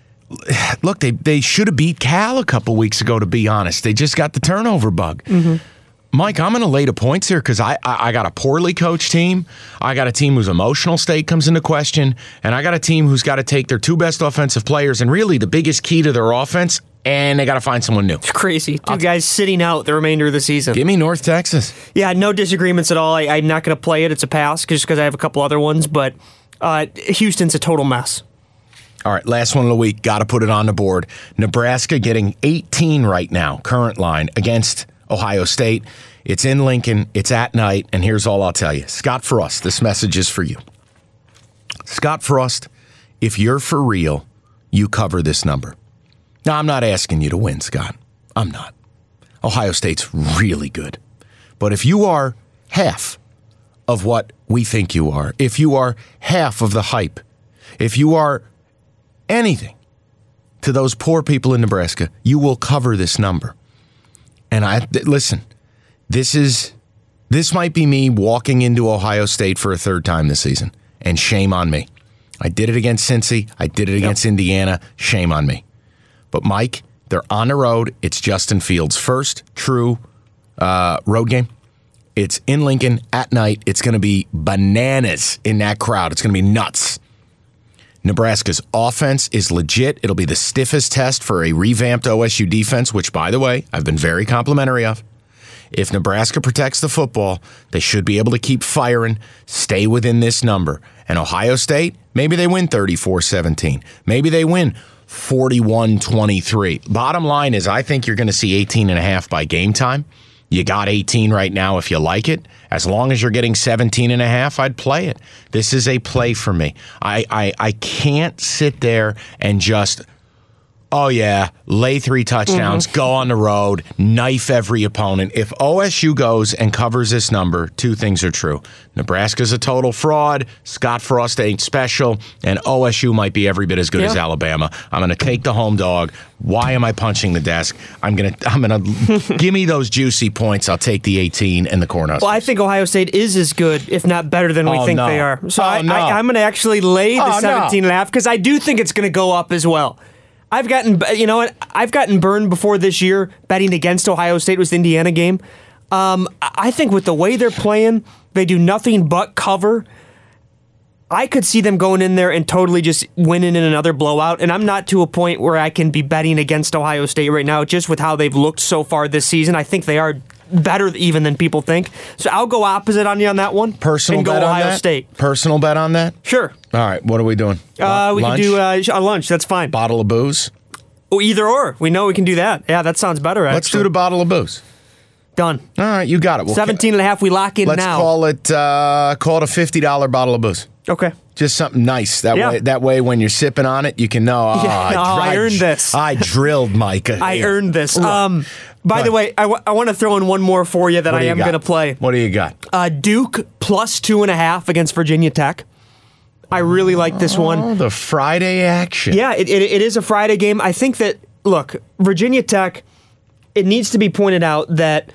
Speaker 1: look, they, they should have beat Cal a couple weeks ago, to be honest. They just got the turnover bug. Mm-hmm. Mike, I'm going to lay the points here because I, I I got a poorly coached team. I got a team whose emotional state comes into question. And I got a team who's got to take their two best offensive players and really the biggest key to their offense, and they got to find someone new.
Speaker 4: It's crazy. Two I'll, guys sitting out the remainder of the season.
Speaker 1: Give me North Texas.
Speaker 4: Yeah, no disagreements at all. I, I'm not going to play it. It's a pass just because I have a couple other ones. But uh, Houston's a total mess.
Speaker 1: All right, last one of the week. Got to put it on the board. Nebraska getting eighteen right now, current line, against Ohio State. It's in Lincoln. It's at night. And here's all I'll tell you. Scott Frost, this message is for you. Scott Frost, if you're for real, you cover this number. Now, I'm not asking you to win, Scott. I'm not. Ohio State's really good. But if you are half of what we think you are, if you are half of the hype, if you are anything to those poor people in Nebraska, you will cover this number. And I th- listen, this is this might be me walking into Ohio State for a third time this season, and shame on me. I did it against Cincy. I did it against yep. Indiana. Shame on me. But Mike, they're on the road. It's Justin Fields' first true uh, road game. It's in Lincoln at night. It's going to be bananas in that crowd. It's going to be nuts. Nebraska's offense is legit. It'll be the stiffest test for a revamped O S U defense, which, by the way, I've been very complimentary of. If Nebraska protects the football, they should be able to keep firing, stay within this number. And Ohio State, maybe they win thirty-four seventeen. Maybe they win forty-one twenty-three. Bottom line is I think you're going to see eighteen and a half by game time. You got eighteen right now if you like it. As long as you're getting seventeen and a half, I'd play it. This is a play for me. I, I, I can't sit there and just Oh, yeah. Lay three touchdowns, mm-hmm. go on the road, knife every opponent. If O S U goes and covers this number, two things are true. Nebraska's a total fraud, Scott Frost ain't special, and O S U might be every bit as good yeah. as Alabama. I'm going to take the home dog. Why am I punching the desk? I'm going to I'm going to give me those juicy points. I'll take the eighteen and the Cornhuskers.
Speaker 4: Well, I think Ohio State is as good, if not better than we
Speaker 1: oh,
Speaker 4: think
Speaker 1: no.
Speaker 4: they are. So
Speaker 1: oh,
Speaker 4: I,
Speaker 1: no.
Speaker 4: I, I'm going to actually lay the
Speaker 1: oh,
Speaker 4: seventeen
Speaker 1: no.
Speaker 4: and a half because I do think it's going to go up as well. I've gotten, you know what? I've gotten burned before this year betting against Ohio State was the Indiana game. Um, I think with the way they're playing, they do nothing but cover. I could see them going in there and totally just winning in another blowout. And I'm not to a point where I can be betting against Ohio State right now, just with how they've looked so far this season. I think they are better even than people think. So I'll go opposite on you on that one.
Speaker 1: Personal
Speaker 4: and go
Speaker 1: bet
Speaker 4: Ohio
Speaker 1: on that?
Speaker 4: State.
Speaker 1: Personal bet on that?
Speaker 4: Sure.
Speaker 1: All right, what are we doing?
Speaker 4: Uh, we
Speaker 1: lunch?
Speaker 4: can do uh, a lunch. That's fine.
Speaker 1: Bottle of booze?
Speaker 4: Oh, either or. We know we can do that. Yeah, that sounds better, actually.
Speaker 1: Let's do the bottle of booze.
Speaker 4: Done.
Speaker 1: All right, you got it. We'll
Speaker 4: seventeen and a half, we lock in
Speaker 1: let's
Speaker 4: now.
Speaker 1: Let's call it uh, call it a fifty dollars bottle of booze.
Speaker 4: Okay.
Speaker 1: Just something nice. That
Speaker 4: yeah.
Speaker 1: way That way, when you're sipping on it, you can know, oh,
Speaker 4: yeah.
Speaker 1: I,
Speaker 4: oh, I, I earned this.
Speaker 1: I drilled Micah.
Speaker 4: I earned this.
Speaker 1: Right.
Speaker 4: Um, by
Speaker 1: right.
Speaker 4: the way, I, w- I want to throw in one more for you that
Speaker 1: what
Speaker 4: I am going to play.
Speaker 1: What do you got?
Speaker 4: Uh, Duke plus two and a half against Virginia Tech. I really like this
Speaker 1: oh,
Speaker 4: one.
Speaker 1: The Friday action.
Speaker 4: Yeah, it, it, it is a Friday game. I think that, look, Virginia Tech, it needs to be pointed out that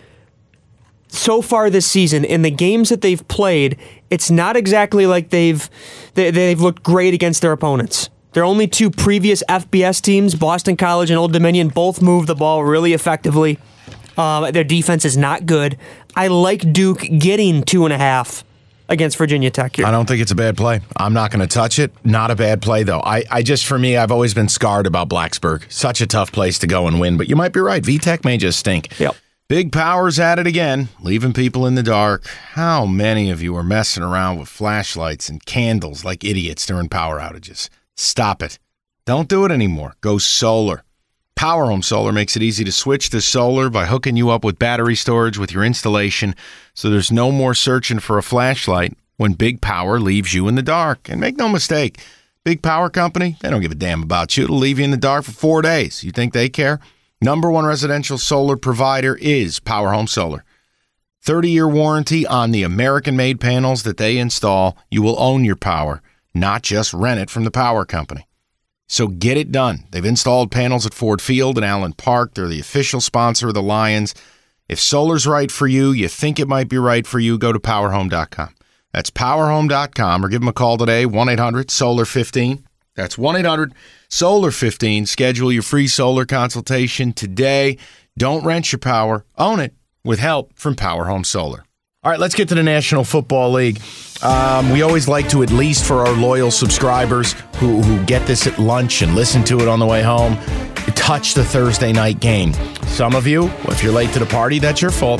Speaker 4: so far this season, in the games that they've played, it's not exactly like they've they, they've looked great against their opponents. Their only two previous F B S teams, Boston College and Old Dominion, both move the ball really effectively. Uh, their defense is not good. I like Duke getting two and a half against Virginia Tech here.
Speaker 1: I don't think it's a bad play. I'm not going to touch it. Not a bad play, though. I, I just, for me, I've always been scarred about Blacksburg. Such a tough place to go and win, but you might be right. V-Tech may just stink.
Speaker 4: Yep.
Speaker 1: Big Power's at it again, leaving people in the dark. How many of you are messing around with flashlights and candles like idiots during power outages? Stop it. Don't do it anymore. Go solar. Power Home Solar makes it easy to switch to solar by hooking you up with battery storage with your installation, so there's no more searching for a flashlight when Big Power leaves you in the dark. And make no mistake, Big Power Company, they don't give a damn about you. It'll leave you in the dark for four days. You think they care? Number one residential solar provider is Power Home Solar. thirty-year warranty on the American-made panels that they install. You will own your power, not just rent it from the power company. So get it done. They've installed panels at Ford Field and Allen Park. They're the official sponsor of the Lions. If solar's right for you, you think it might be right for you, go to power home dot com. That's power home dot com, or give them a call today, one eight hundred solar fifteen. That's one eight hundred solar fifteen. Schedule your free solar consultation today. Don't rent your power. Own it with help from Power Home Solar. All right, let's get to the National Football League. Um, we always like to, at least for our loyal subscribers who, who get this at lunch and listen to it on the way home, touch the Thursday night game. Some of you, if you're late to the party, that's your fault.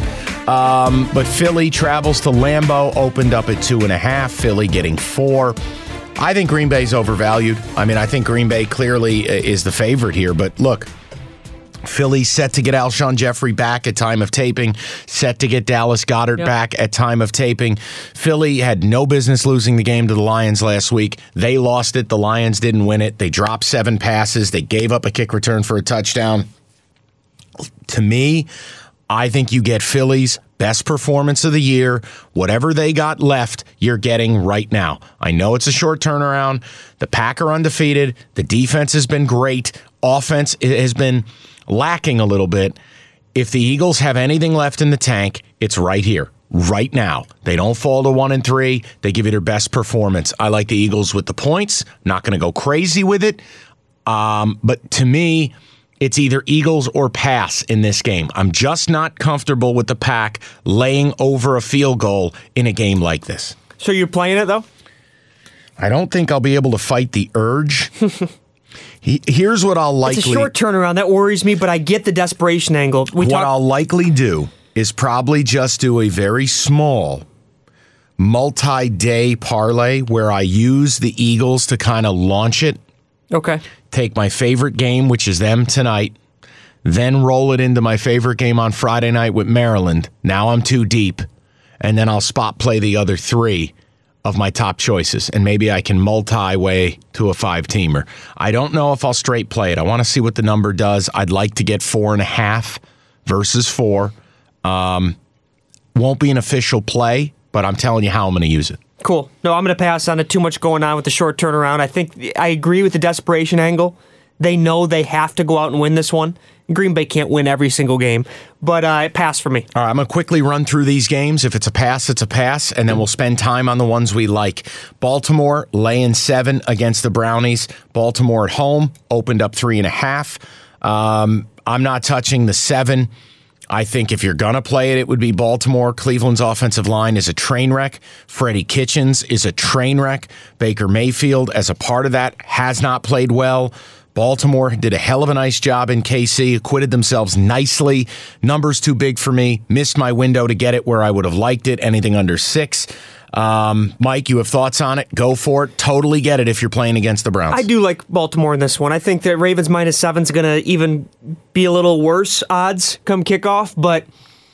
Speaker 1: Um, but Philly travels to Lambeau, opened up at two and a half. Philly getting four. I think Green Bay's overvalued. I mean, I think Green Bay clearly is the favorite here. But look, Philly set to get Alshon Jeffrey back at time of taping, set to get Dallas Goedert yep. back at time of taping. Philly had no business losing the game to the Lions last week. They lost it. The Lions didn't win it. They dropped seven passes. They gave up a kick return for a touchdown. To me, I think you get Philly's best performance of the year. Whatever they got left, you're getting right now. I know it's a short turnaround. The Pack are undefeated. The defense has been great. Offense has been lacking a little bit. If the Eagles have anything left in the tank, it's right here, right now. They don't fall to one and three. They give you their best performance. I like the Eagles with the points. Not going to go crazy with it. Um, but to me, it's either Eagles or pass in this game. I'm just not comfortable with the Pack laying over a field goal in a game like this.
Speaker 4: So you're playing it, though?
Speaker 1: I don't think I'll be able to fight the urge. he, here's what I'll likely...
Speaker 4: It's a short turnaround. That worries me, but I get the desperation angle. We
Speaker 1: what
Speaker 4: talk-
Speaker 1: I'll likely do is probably just do a very small multi-day parlay where I use the Eagles to kind of launch it.
Speaker 4: Okay.
Speaker 1: Take my favorite game, which is them tonight, then roll it into my favorite game on Friday night with Maryland. Now I'm too deep. And then I'll spot play the other three of my top choices, and maybe I can multi-way to a five-teamer. I don't know if I'll straight play it. I want to see what the number does. I'd like to get four and a half versus four. Um, won't be an official play, but I'm telling you how I'm going to use it.
Speaker 4: Cool. No, I'm going to pass on it. Too much going on with the short turnaround. I think I agree with the desperation angle. They know they have to go out and win this one. Green Bay can't win every single game, but uh, it passed for me.
Speaker 1: All right, I'm going to quickly run through these games. If it's a pass, it's a pass, and then we'll spend time on the ones we like. Baltimore laying seven against the Brownies. Baltimore at home opened up three and a half. Um, I'm not touching the seven. I think if you're going to play it, it would be Baltimore. Cleveland's offensive line is a train wreck. Freddie Kitchens is a train wreck. Baker Mayfield, as a part of that, has not played well. Baltimore did a hell of a nice job in K C, acquitted themselves nicely. Numbers too big for me. Missed my window to get it where I would have liked it. Anything under six. Um, Mike, you have thoughts on it? Go for it. Totally get it if you're playing against the Browns.
Speaker 4: I do like Baltimore in this one. I think that Ravens minus seven is going to even be a little worse odds come kickoff, but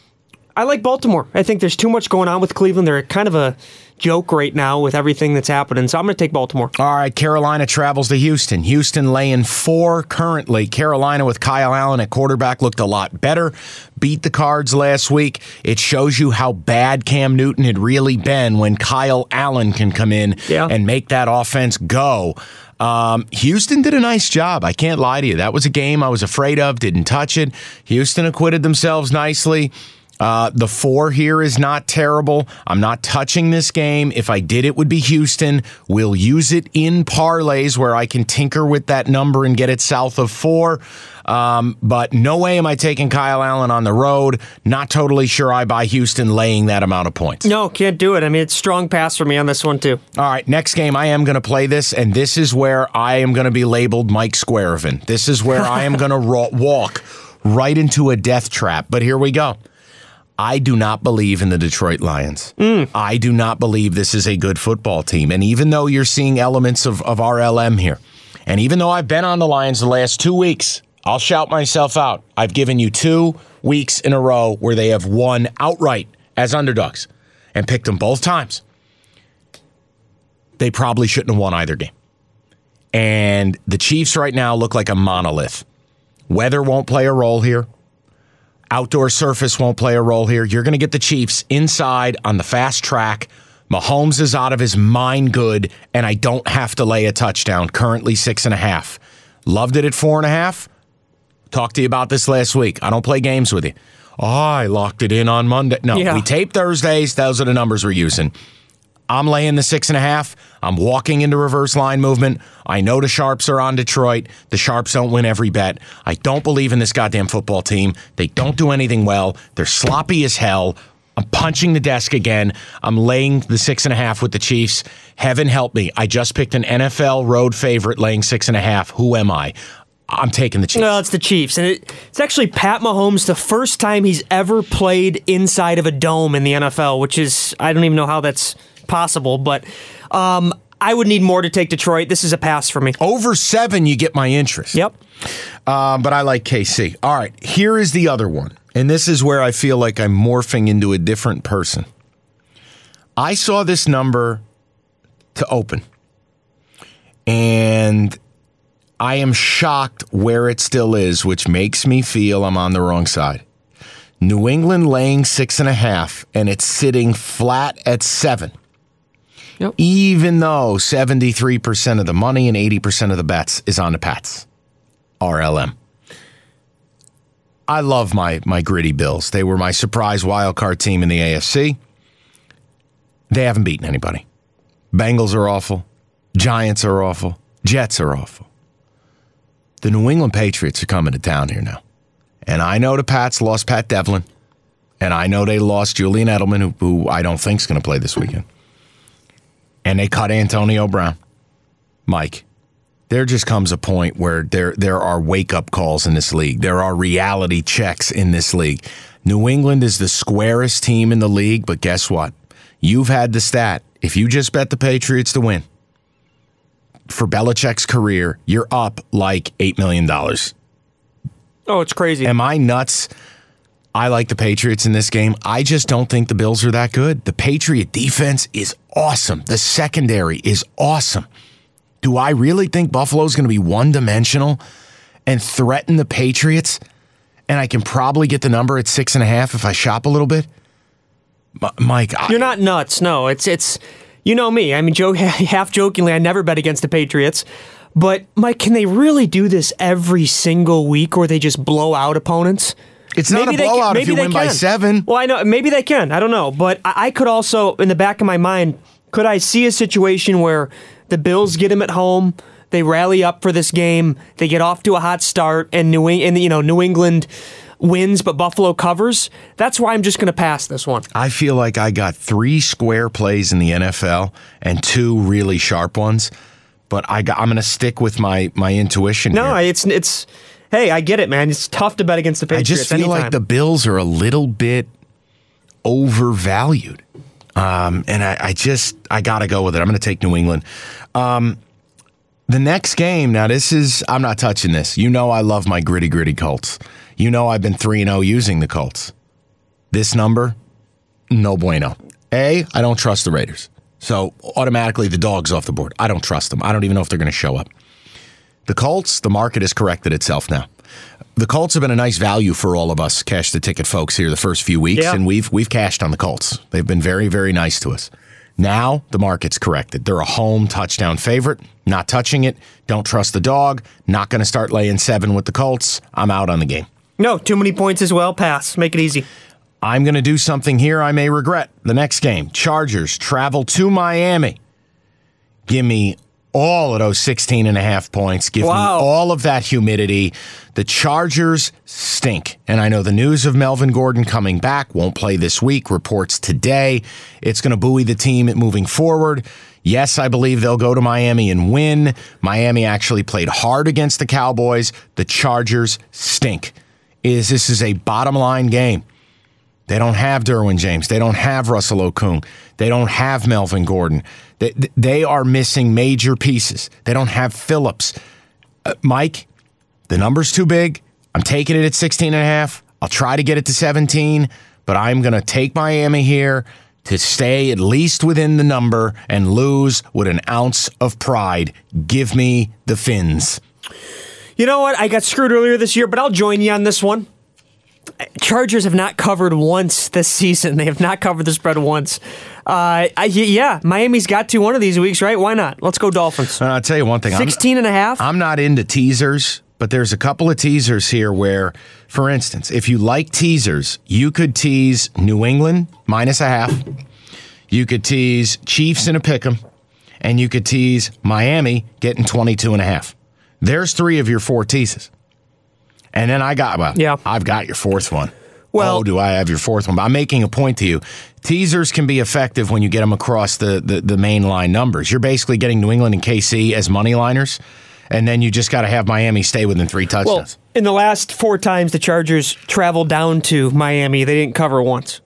Speaker 4: I like Baltimore. I think there's too much going on with Cleveland. They're kind of a joke right now with everything that's happening, so I'm going to take Baltimore.
Speaker 1: All right, Carolina travels to Houston. Houston laying four currently. Carolina with Kyle Allen at quarterback looked a lot better. Beat the Cards last week. It shows you how bad Cam Newton had really been when Kyle Allen can come in
Speaker 4: yeah.
Speaker 1: and make that offense go. Um, Houston did a nice job. I can't lie to you. That was a game I was afraid of, didn't touch it. Houston acquitted themselves nicely. Uh, the four here is not terrible. I'm not touching this game. If I did, it would be Houston. We'll use it in parlays where I can tinker with that number and get it south of four. Um, but no way am I taking Kyle Allen on the road. Not totally sure I buy Houston laying that amount of points.
Speaker 4: No, can't do it. I mean, it's strong pass for me on this one, too.
Speaker 1: All right, next game, I am going to play this, and this is where I am going to be labeled Mike Squarevin. This is where I am going to ro- walk right into a death trap. But here we go. I do not believe in the Detroit Lions. Mm. I do not believe this is a good football team. And even though you're seeing elements of, of R L M here, and even though I've been on the Lions the last two weeks, I'll shout myself out. I've given you two weeks in a row where they have won outright as underdogs and picked them both times. They probably shouldn't have won either game. And the Chiefs right now look like a monolith. Weather won't play a role here. Outdoor surface won't play a role here. You're going to get the Chiefs inside on the fast track. Mahomes is out of his mind good, and I don't have to lay a touchdown. Currently six and a half. Loved it at four and a half. Talked to you about this last week. I don't play games with you. Oh, I locked it in on Monday. No, yeah. We tape Thursdays. Those are the numbers we're using. I'm laying the six and a half. I'm walking into reverse line movement. I know the Sharps are on Detroit. The Sharps don't win every bet. I don't believe in this goddamn football team. They don't do anything well. They're sloppy as hell. I'm punching the desk again. I'm laying the six and a half with the Chiefs. Heaven help me. I just picked an N F L road favorite laying six and a half. Who am I? I'm taking the Chiefs.
Speaker 4: No, it's the Chiefs. And it, it's actually Pat Mahomes, the first time he's ever played inside of a dome in the N F L, which is, I don't even know how that's possible, but um, I would need more to take Detroit. This is a pass for me.
Speaker 1: Over seven, you get my interest.
Speaker 4: Yep.
Speaker 1: Uh, but I like K C. All right, here is the other one. And this is where I feel like I'm morphing into a different person. I saw this number to open. And I am shocked where it still is, which makes me feel I'm on the wrong side. New England laying six and a half, and it's sitting flat at seven. Yep. Even though seventy-three percent of the money and eighty percent of the bets is on the Pats. R L M. I love my, my gritty Bills. They were my surprise wild card team in the A F C. They haven't beaten anybody. Bengals are awful. Giants are awful. Jets are awful. The New England Patriots are coming to town here now. And I know the Pats lost Pat Devlin. And I know they lost Julian Edelman, who, who I don't think is going to play this weekend. And they cut Antonio Brown. Mike, there just comes a point where there, there are wake-up calls in this league. There are reality checks in this league. New England is the squarest team in the league, but guess what? You've had the stat. If you just bet the Patriots to win, for Belichick's career, you're up like eight million dollars.
Speaker 4: Oh, it's crazy.
Speaker 1: Am I nuts? I like the Patriots in this game. I just don't think the Bills are that good. The Patriot defense is awesome. The secondary is awesome. Do I really think Buffalo's going to be one-dimensional and threaten the Patriots? And I can probably get the number at six and a half if I shop a little bit? M- Mike, I,
Speaker 4: You're not nuts. No, it's, it's you know me. I mean, joke, half jokingly, I never bet against the Patriots. But, Mike, can they really do this every single week or they just blow out opponents?
Speaker 1: It's not
Speaker 4: maybe
Speaker 1: a blowout
Speaker 4: can,
Speaker 1: if you win
Speaker 4: can.
Speaker 1: by seven.
Speaker 4: Well, I know. Maybe they can. I don't know. But I, I could also, in the back of my mind, could I see a situation where the Bills get them at home, they rally up for this game, they get off to a hot start, and New, and, you know, New England wins, but Buffalo covers? That's why I'm just going to pass this one.
Speaker 1: I feel like I got three square plays in the N F L and two really sharp ones, but I got, I'm going to stick with my, my intuition
Speaker 4: No,
Speaker 1: here.
Speaker 4: it's it's. Hey, I get it, man. It's tough to bet against the Patriots.
Speaker 1: I just feel
Speaker 4: anytime.
Speaker 1: like the Bills are a little bit overvalued. Um, and I, I just, I got to go with it. I'm going to take New England. Um, the next game, now this is, I'm not touching this. You know I love my gritty, gritty Colts. You know I've been three and oh using the Colts. This number, no bueno. A, I don't trust the Raiders. So automatically the dog's off the board. I don't trust them. I don't even know if they're going to show up. The Colts, the market has corrected itself now. The Colts have been a nice value for all of us cash the ticket folks here the first few weeks,
Speaker 4: Yeah.
Speaker 1: and we've we've cashed on the Colts. They've been very, very nice to us. Now the market's corrected. They're a home touchdown favorite. Not touching it. Don't trust the dog. Not going to start laying seven with the Colts. I'm out on the game.
Speaker 4: No, too many points as well. Pass. Make it easy.
Speaker 1: I'm going to do something here I may regret. The next game, Chargers travel to Miami. Give me all of those sixteen and a half points. Give
Speaker 4: Wow.
Speaker 1: me all of that humidity. The Chargers stink. And I know the news of Melvin Gordon coming back won't play this week. Reports today. It's going to buoy the team moving forward. Yes, I believe they'll go to Miami and win. Miami actually played hard against the Cowboys. The Chargers stink. Is This is a bottom line game. They don't have Derwin James. They don't have Russell Okung. They don't have Melvin Gordon. They, they are missing major pieces. They don't have Phillips. Uh, Mike, the number's too big. I'm taking it at sixteen and a half. I'll try to get it to seventeen, but I'm going to take Miami here to stay at least within the number and lose with an ounce of pride. Give me the Fins.
Speaker 4: You know what? I got screwed earlier this year, but I'll join you on this one. Chargers have not covered once this season. They have not covered the spread once. Uh, I, yeah, Miami's got to one of these weeks, right? Why not? Let's go Dolphins.
Speaker 1: And I'll tell you one thing.
Speaker 4: sixteen and a half?
Speaker 1: I'm not into teasers, but there's a couple of teasers here where, for instance, if you like teasers, you could tease New England minus a half. You could tease Chiefs in a pick'em, and you could tease Miami getting twenty-two and a half. There's three of your four teases. And then I got, well,
Speaker 4: yeah.
Speaker 1: I've got your fourth one.
Speaker 4: Well,
Speaker 1: oh, do I have your fourth one? But I'm making a point to you. Teasers can be effective when you get them across the, the, the main line numbers. You're basically getting New England and K C as money liners, and then you just got to have Miami stay within three touchdowns.
Speaker 4: Well, in the last four times the Chargers traveled down to Miami, they didn't cover once.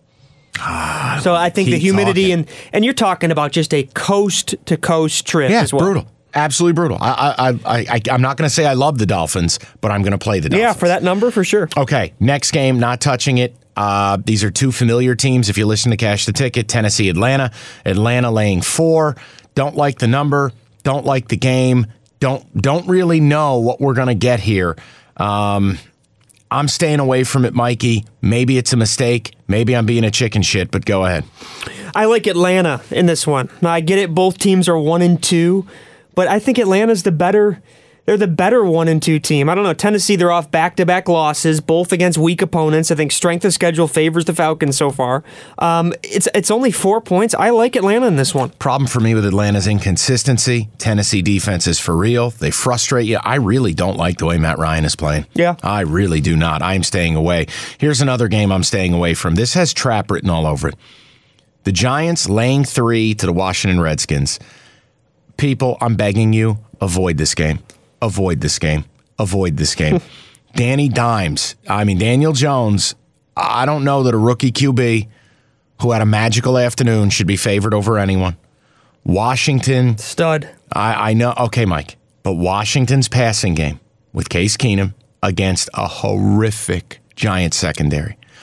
Speaker 1: Ah,
Speaker 4: so I think the humidity,
Speaker 1: talking.
Speaker 4: and and you're talking about just a coast-to-coast trip
Speaker 1: yeah,
Speaker 4: as well.
Speaker 1: brutal. Absolutely brutal. I, I, I, I, I'm not going to say I love the Dolphins, but I'm going to play the Dolphins.
Speaker 4: Yeah, for that number, for sure.
Speaker 1: Okay, next game, not touching it. Uh, these are two familiar teams. If you listen to Cash the Ticket, Tennessee, Atlanta. Atlanta laying four. Don't like the number. Don't like the game. Don't don't really know what we're going to get here. Um, I'm staying away from it, Mikey. Maybe it's a mistake. Maybe I'm being a chicken shit, but go ahead.
Speaker 4: I like Atlanta in this one. Now, I get it. Both teams are one and two. But I think Atlanta's the better, they're the better one and two team. I don't know. Tennessee, they're off back-to-back losses, both against weak opponents. I think strength of schedule favors the Falcons so far. Um, it's it's only four points. I like Atlanta in this one.
Speaker 1: Problem for me with Atlanta's inconsistency. Tennessee defense is for real. They frustrate you. I really don't like the way Matt Ryan is playing.
Speaker 4: Yeah.
Speaker 1: I really do not. I'm staying away. Here's another game I'm staying away from. This has trap written all over it. The Giants laying three to the Washington Redskins. People, I'm begging you, avoid this game. Avoid this game. Avoid this game. Danny Dimes, I mean, Daniel Jones, I don't know that a rookie Q B who had a magical afternoon should be favored over anyone. Washington.
Speaker 4: Stud.
Speaker 1: I, I know. Okay, Mike. But Washington's passing game with Case Keenum against a horrific Giants secondary.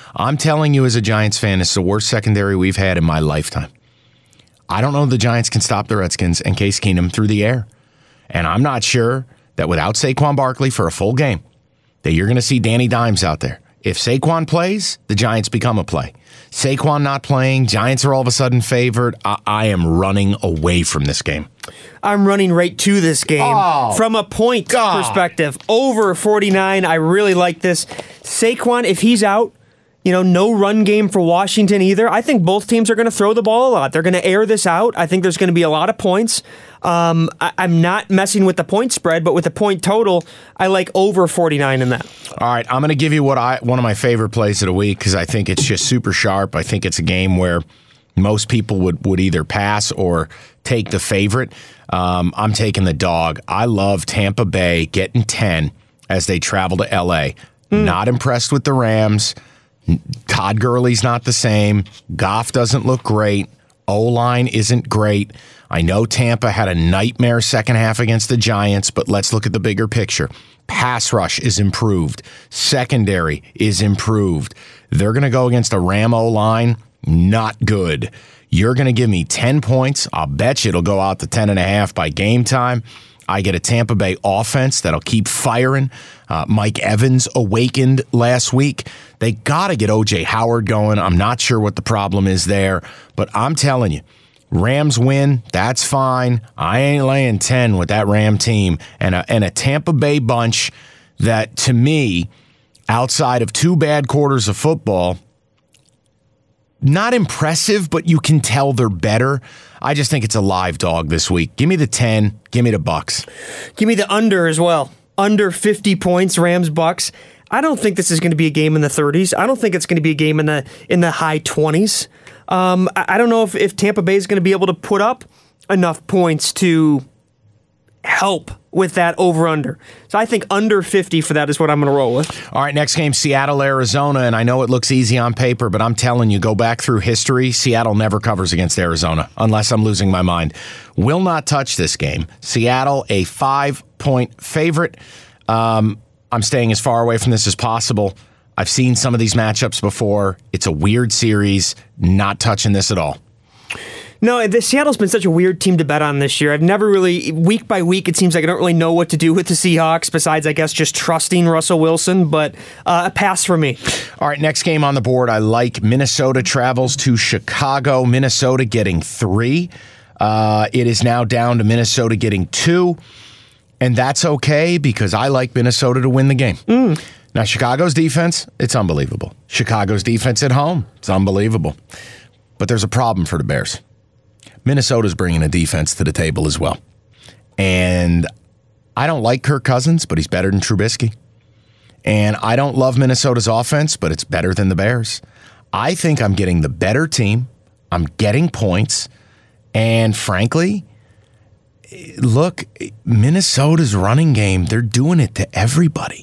Speaker 1: I'm telling you as a Giants fan, it's the worst secondary we've had in my lifetime. I don't know if the Giants can stop the Redskins and Case Keenum through the air. And I'm not sure that without Saquon Barkley for a full game, that you're going to see Danny Dimes out there. If Saquon plays, the Giants become a play. Saquon not playing, Giants are all of a sudden favored. I, I am running away from this game.
Speaker 4: I'm running right to this game.
Speaker 1: Oh,
Speaker 4: from a point
Speaker 1: God.
Speaker 4: perspective. Over forty-nine, I really like this. Saquon, if he's out, you know, no run game for Washington either. I think both teams are going to throw the ball a lot. They're going to air this out. I think there's going to be a lot of points. Um, I, I'm not messing with the point spread, but with the point total, I like over forty-nine in that.
Speaker 1: All right, I'm going to give you what I one of my favorite plays of the week because I think it's just super sharp. I think it's a game where most people would, would either pass or take the favorite. Um, I'm taking the dog. I love Tampa Bay getting ten as they travel to L A. Mm. Not impressed with the Rams. Todd Gurley's not the same. Goff doesn't look great. O-line isn't great. I know Tampa had a nightmare second half against the Giants, but let's look at the bigger picture. Pass rush is improved. Secondary is improved. They're going to go against a Ram O-line. Not good. You're going to give me ten points. I'll bet you it'll go out to ten and a half by game time. I get a Tampa Bay offense that'll keep firing. Uh, Mike Evans awakened last week. They got to get O J Howard going. I'm not sure what the problem is there, but I'm telling you, Rams win. That's fine. I ain't laying ten with that Ram team and a, and a Tampa Bay bunch that, to me, outside of two bad quarters of football, not impressive, but you can tell they're better. I just think it's a live dog this week. Give me the ten. Give me the Bucks.
Speaker 4: Give me the under as well. Under fifty points, Rams, Bucks. I don't think this is going to be a game in the thirties. I don't think it's going to be a game in the in the high twenties. Um, I, I don't know if, if Tampa Bay is going to be able to put up enough points to help with that over-under. So I think under fifty for that is what I'm going to roll with.
Speaker 1: All right, next game, Seattle, Arizona, and I know it looks easy on paper, but I'm telling you, go back through history, Seattle never covers against Arizona, unless I'm losing my mind. Will not touch this game. Seattle, a five-point favorite. Um, I'm staying as far away from this as possible. I've seen some of these matchups before. It's a weird series. Not touching this at all.
Speaker 4: No, the Seattle's been such a weird team to bet on this year. I've never really, week by week, it seems like I don't really know what to do with the Seahawks besides, I guess, just trusting Russell Wilson, but uh, a pass for me.
Speaker 1: All right, next game on the board, I like Minnesota travels to Chicago. Minnesota getting three. Uh, it is now down to Minnesota getting two, and that's okay because I like Minnesota to win the game. Mm. Now, Chicago's defense, it's unbelievable. Chicago's defense at home, it's unbelievable. But there's a problem for the Bears. Minnesota's bringing a defense to the table as well. And I don't like Kirk Cousins, but he's better than Trubisky. And I don't love Minnesota's offense, but it's better than the Bears. I think I'm getting the better team. I'm getting points. And frankly, look, Minnesota's running game, they're doing it to everybody.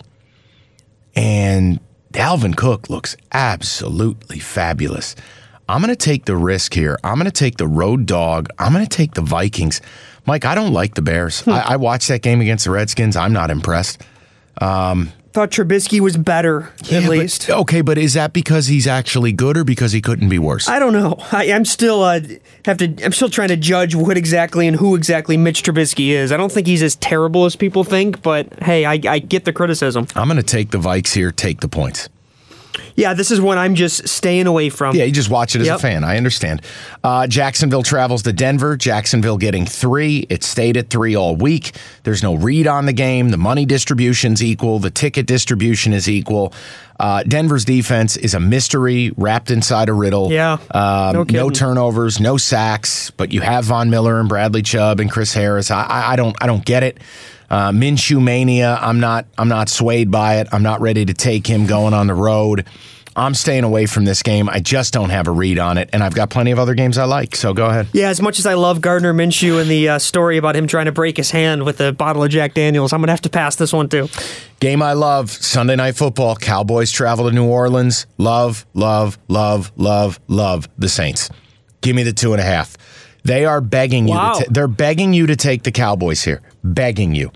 Speaker 1: And Dalvin Cook looks absolutely fabulous. I'm going to take the risk here. I'm going to take the road dog. I'm going to take the Vikings. Mike, I don't like the Bears. Hmm. I, I watched that game against the Redskins. I'm not impressed. Um,
Speaker 4: Thought Trubisky was better,
Speaker 1: yeah,
Speaker 4: at least.
Speaker 1: But, okay, but is that because he's actually good or because he couldn't be worse?
Speaker 4: I don't know. I, I'm still uh, have to. I'm still trying to judge what exactly and who exactly Mitch Trubisky is. I don't think he's as terrible as people think, but hey, I, I get the criticism.
Speaker 1: I'm going to take the Vikes here. Take the points.
Speaker 4: Yeah, this is one I'm just staying away from.
Speaker 1: Yeah, you just watch it as
Speaker 4: yep.
Speaker 1: a fan. I understand. Uh, Jacksonville travels to Denver. Jacksonville getting three. It stayed at three all week. There's no read on the game. The money distribution's equal. The ticket distribution is equal. Uh, Denver's defense is a mystery wrapped inside a riddle.
Speaker 4: Yeah,
Speaker 1: um,
Speaker 4: no kidding.
Speaker 1: No turnovers, no sacks, but you have Von Miller and Bradley Chubb and Chris Harris. I, I, I don't, I don't get it. Uh, Minshew mania. I'm not. I'm not swayed by it. I'm not ready to take him going on the road. I'm staying away from this game. I just don't have a read on it, and I've got plenty of other games I like. So go ahead.
Speaker 4: Yeah, as much as I love Gardner Minshew and the uh, story about him trying to break his hand with a bottle of Jack Daniels, I'm gonna have to pass this one too.
Speaker 1: Game I love: Sunday Night Football. Cowboys travel to New Orleans. Love, love, love, love, love the Saints. Give me the two and a half. They are begging you.
Speaker 4: Wow.
Speaker 1: To ta- they're begging you to take the Cowboys here. Begging you.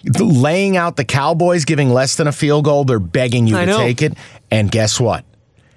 Speaker 1: Laying out the Cowboys, giving less than a field goal. They're begging you
Speaker 4: I
Speaker 1: to
Speaker 4: know.
Speaker 1: take it. And guess what?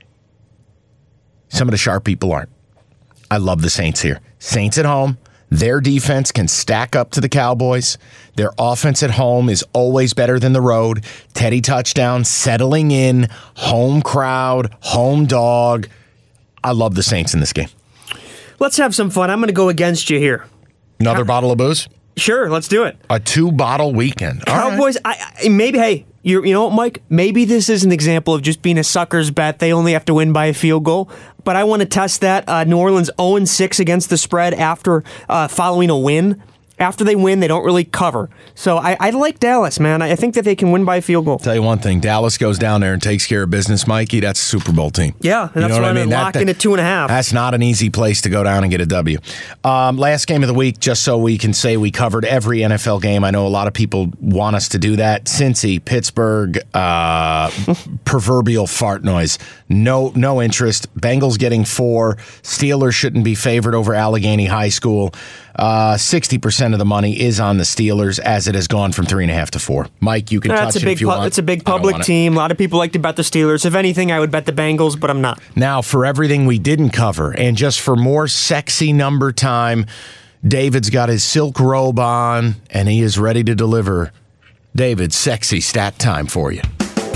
Speaker 1: Some of the sharp people aren't. I love the Saints here. Saints at home. Their defense can stack up to the Cowboys. Their offense at home is always better than the road. Teddy touchdown, settling in, home crowd, home dog. I love the Saints in this game.
Speaker 4: Let's have some fun. I'm going to go against you here.
Speaker 1: Another bottle of booze?
Speaker 4: Sure, let's do it.
Speaker 1: A two-bottle weekend. All
Speaker 4: Cowboys,
Speaker 1: right.
Speaker 4: I, I maybe, hey, you, you know what, Mike? Maybe this is an example of just being a sucker's bet. They only have to win by a field goal. But I want to test that. Uh, New Orleans oh and six against the spread after uh, following a win. After they win, they don't really cover. So I, I like Dallas, man. I think that they can win by a field goal.
Speaker 1: Tell you one thing, Dallas goes down there and takes care of business, Mikey. That's a Super Bowl team.
Speaker 4: Yeah, and
Speaker 1: you
Speaker 4: that's
Speaker 1: know
Speaker 4: why
Speaker 1: what I mean?
Speaker 4: I'm locking
Speaker 1: that,
Speaker 4: at two and a half.
Speaker 1: That's not an easy place to go down and get a W. Um, last game of the week, just so we can say we covered every N F L game. I know a lot of people want us to do that. Cincy, Pittsburgh, uh, proverbial fart noise. No, no interest. Bengals getting four. Steelers shouldn't be favored over Allegheny High School. Uh, sixty percent of the money is on the Steelers, as it has gone from three and a half to four. Mike, you can
Speaker 4: That's
Speaker 1: touch
Speaker 4: a
Speaker 1: it
Speaker 4: big
Speaker 1: if you
Speaker 4: pu-
Speaker 1: want.
Speaker 4: It's a big public team. A lot of people like to bet the Steelers. If anything, I would bet the Bengals, but I'm not.
Speaker 1: Now, for everything we didn't cover, and just for more sexy number time, David's got his silk robe on, and he is ready to deliver David's sexy stat time for you.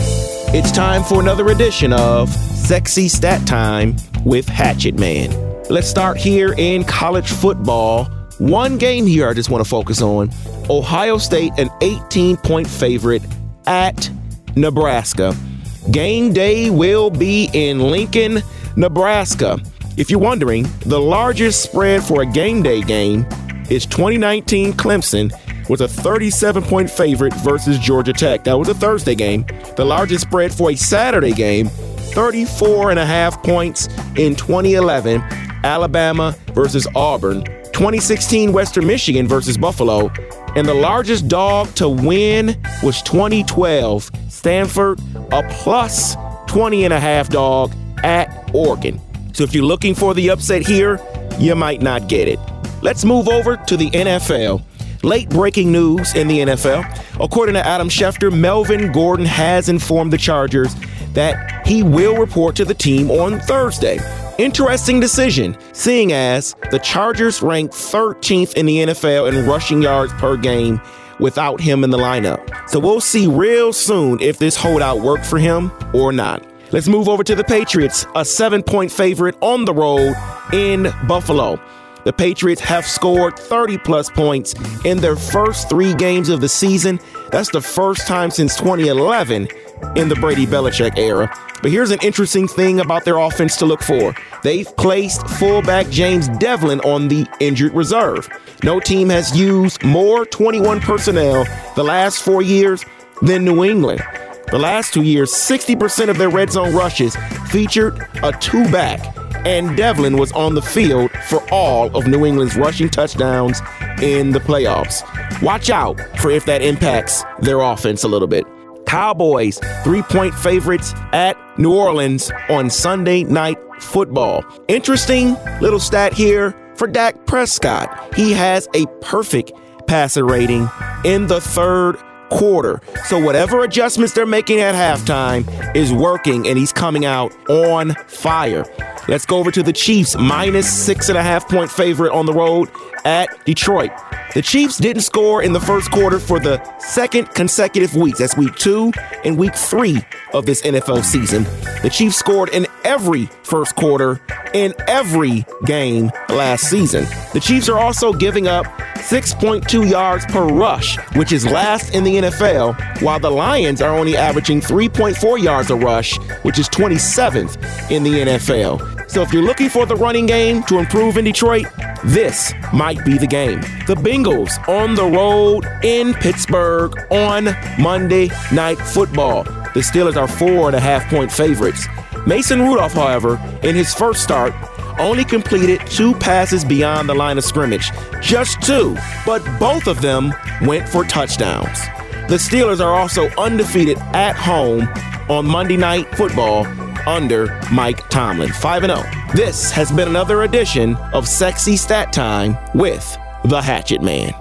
Speaker 5: It's time for another edition of Sexy Stat Time with Hatchet Man. Let's start here in college football. One game here I just want to focus on. Ohio State, an eighteen-point favorite at Nebraska. Game day will be in Lincoln, Nebraska. If you're wondering, the largest spread for a game day game is twenty nineteen Clemson was a thirty-seven point favorite versus Georgia Tech. That was a Thursday game. The largest spread for a Saturday game, thirty-four and a half points in twenty eleven, Alabama versus Auburn. twenty sixteen Western Michigan versus Buffalo. And the largest dog to win was twenty twelve Stanford, a plus twenty and a half dog at Oregon. So if you're looking for the upset here, you might not get it. Let's move over to the N F L. Late breaking news in the N F L. According to Adam Schefter, Melvin Gordon has informed the Chargers that he will report to the team on Thursday. Interesting decision, seeing as the Chargers rank thirteenth in the N F L in rushing yards per game without him in the lineup. So we'll see real soon if this holdout worked for him or not. Let's move over to the Patriots, a seven-point favorite on the road in Buffalo. The Patriots have scored thirty-plus points in their first three games of the season. That's the first time since twenty eleven in the Brady Belichick era. But here's an interesting thing about their offense to look for. They've placed fullback James Devlin on the injured reserve. No team has used more twenty-one personnel the last four years than New England. The last two years, sixty percent of their red zone rushes featured a two-back, and Devlin was on the field for all of New England's rushing touchdowns in the playoffs. Watch out for if that impacts their offense a little bit. Cowboys, three-point favorites at New Orleans on Sunday Night Football. Interesting little stat here for Dak Prescott. He has a perfect passer rating in the third quarter. So whatever adjustments they're making at halftime is working, and he's coming out on fire. Let's go over to the Chiefs, minus six and a half point favorite on the road at Detroit. The Chiefs didn't score in the first quarter for the second consecutive weeks. That's week two and week three of this N F L season. The Chiefs scored in every first quarter in every game last season. The Chiefs are also giving up six point two yards per rush, which is last in the N F L, while the Lions are only averaging three point four yards a rush, which is twenty-seventh in the N F L. So if you're looking for the running game to improve in Detroit, this might be the game. The Bengals on the road in Pittsburgh on Monday Night Football. The Steelers are four and a half point favorites. Mason Rudolph, however, in his first start, only completed two passes beyond the line of scrimmage. Just two, but both of them went for touchdowns. The Steelers are also undefeated at home on Monday Night Football under Mike Tomlin, five and oh. This has been another edition of Sexy Stat Time with the Hatchet Man.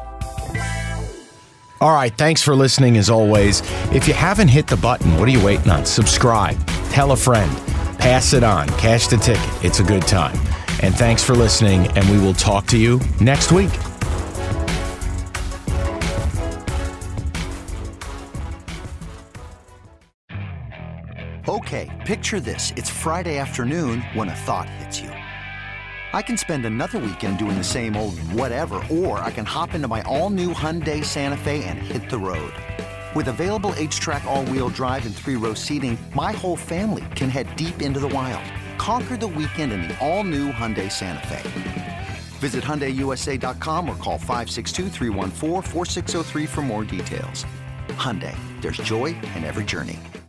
Speaker 1: All right, thanks for listening as always. If you haven't hit the button, what are you waiting on? Subscribe. Tell a friend. Pass it on. Cash the ticket. It's a good time. And thanks for listening, and we will talk to you next week.
Speaker 6: Okay, picture this. It's Friday afternoon when a thought hits you. I can spend another weekend doing the same old whatever, or I can hop into my all-new Hyundai Santa Fe and hit the road. With available H-Track all-wheel drive and three-row seating, my whole family can head deep into the wild. Conquer the weekend in the all-new Hyundai Santa Fe. Visit Hyundai U S A dot com or call five six two, three one four, four six zero three for more details. Hyundai, there's joy in every journey.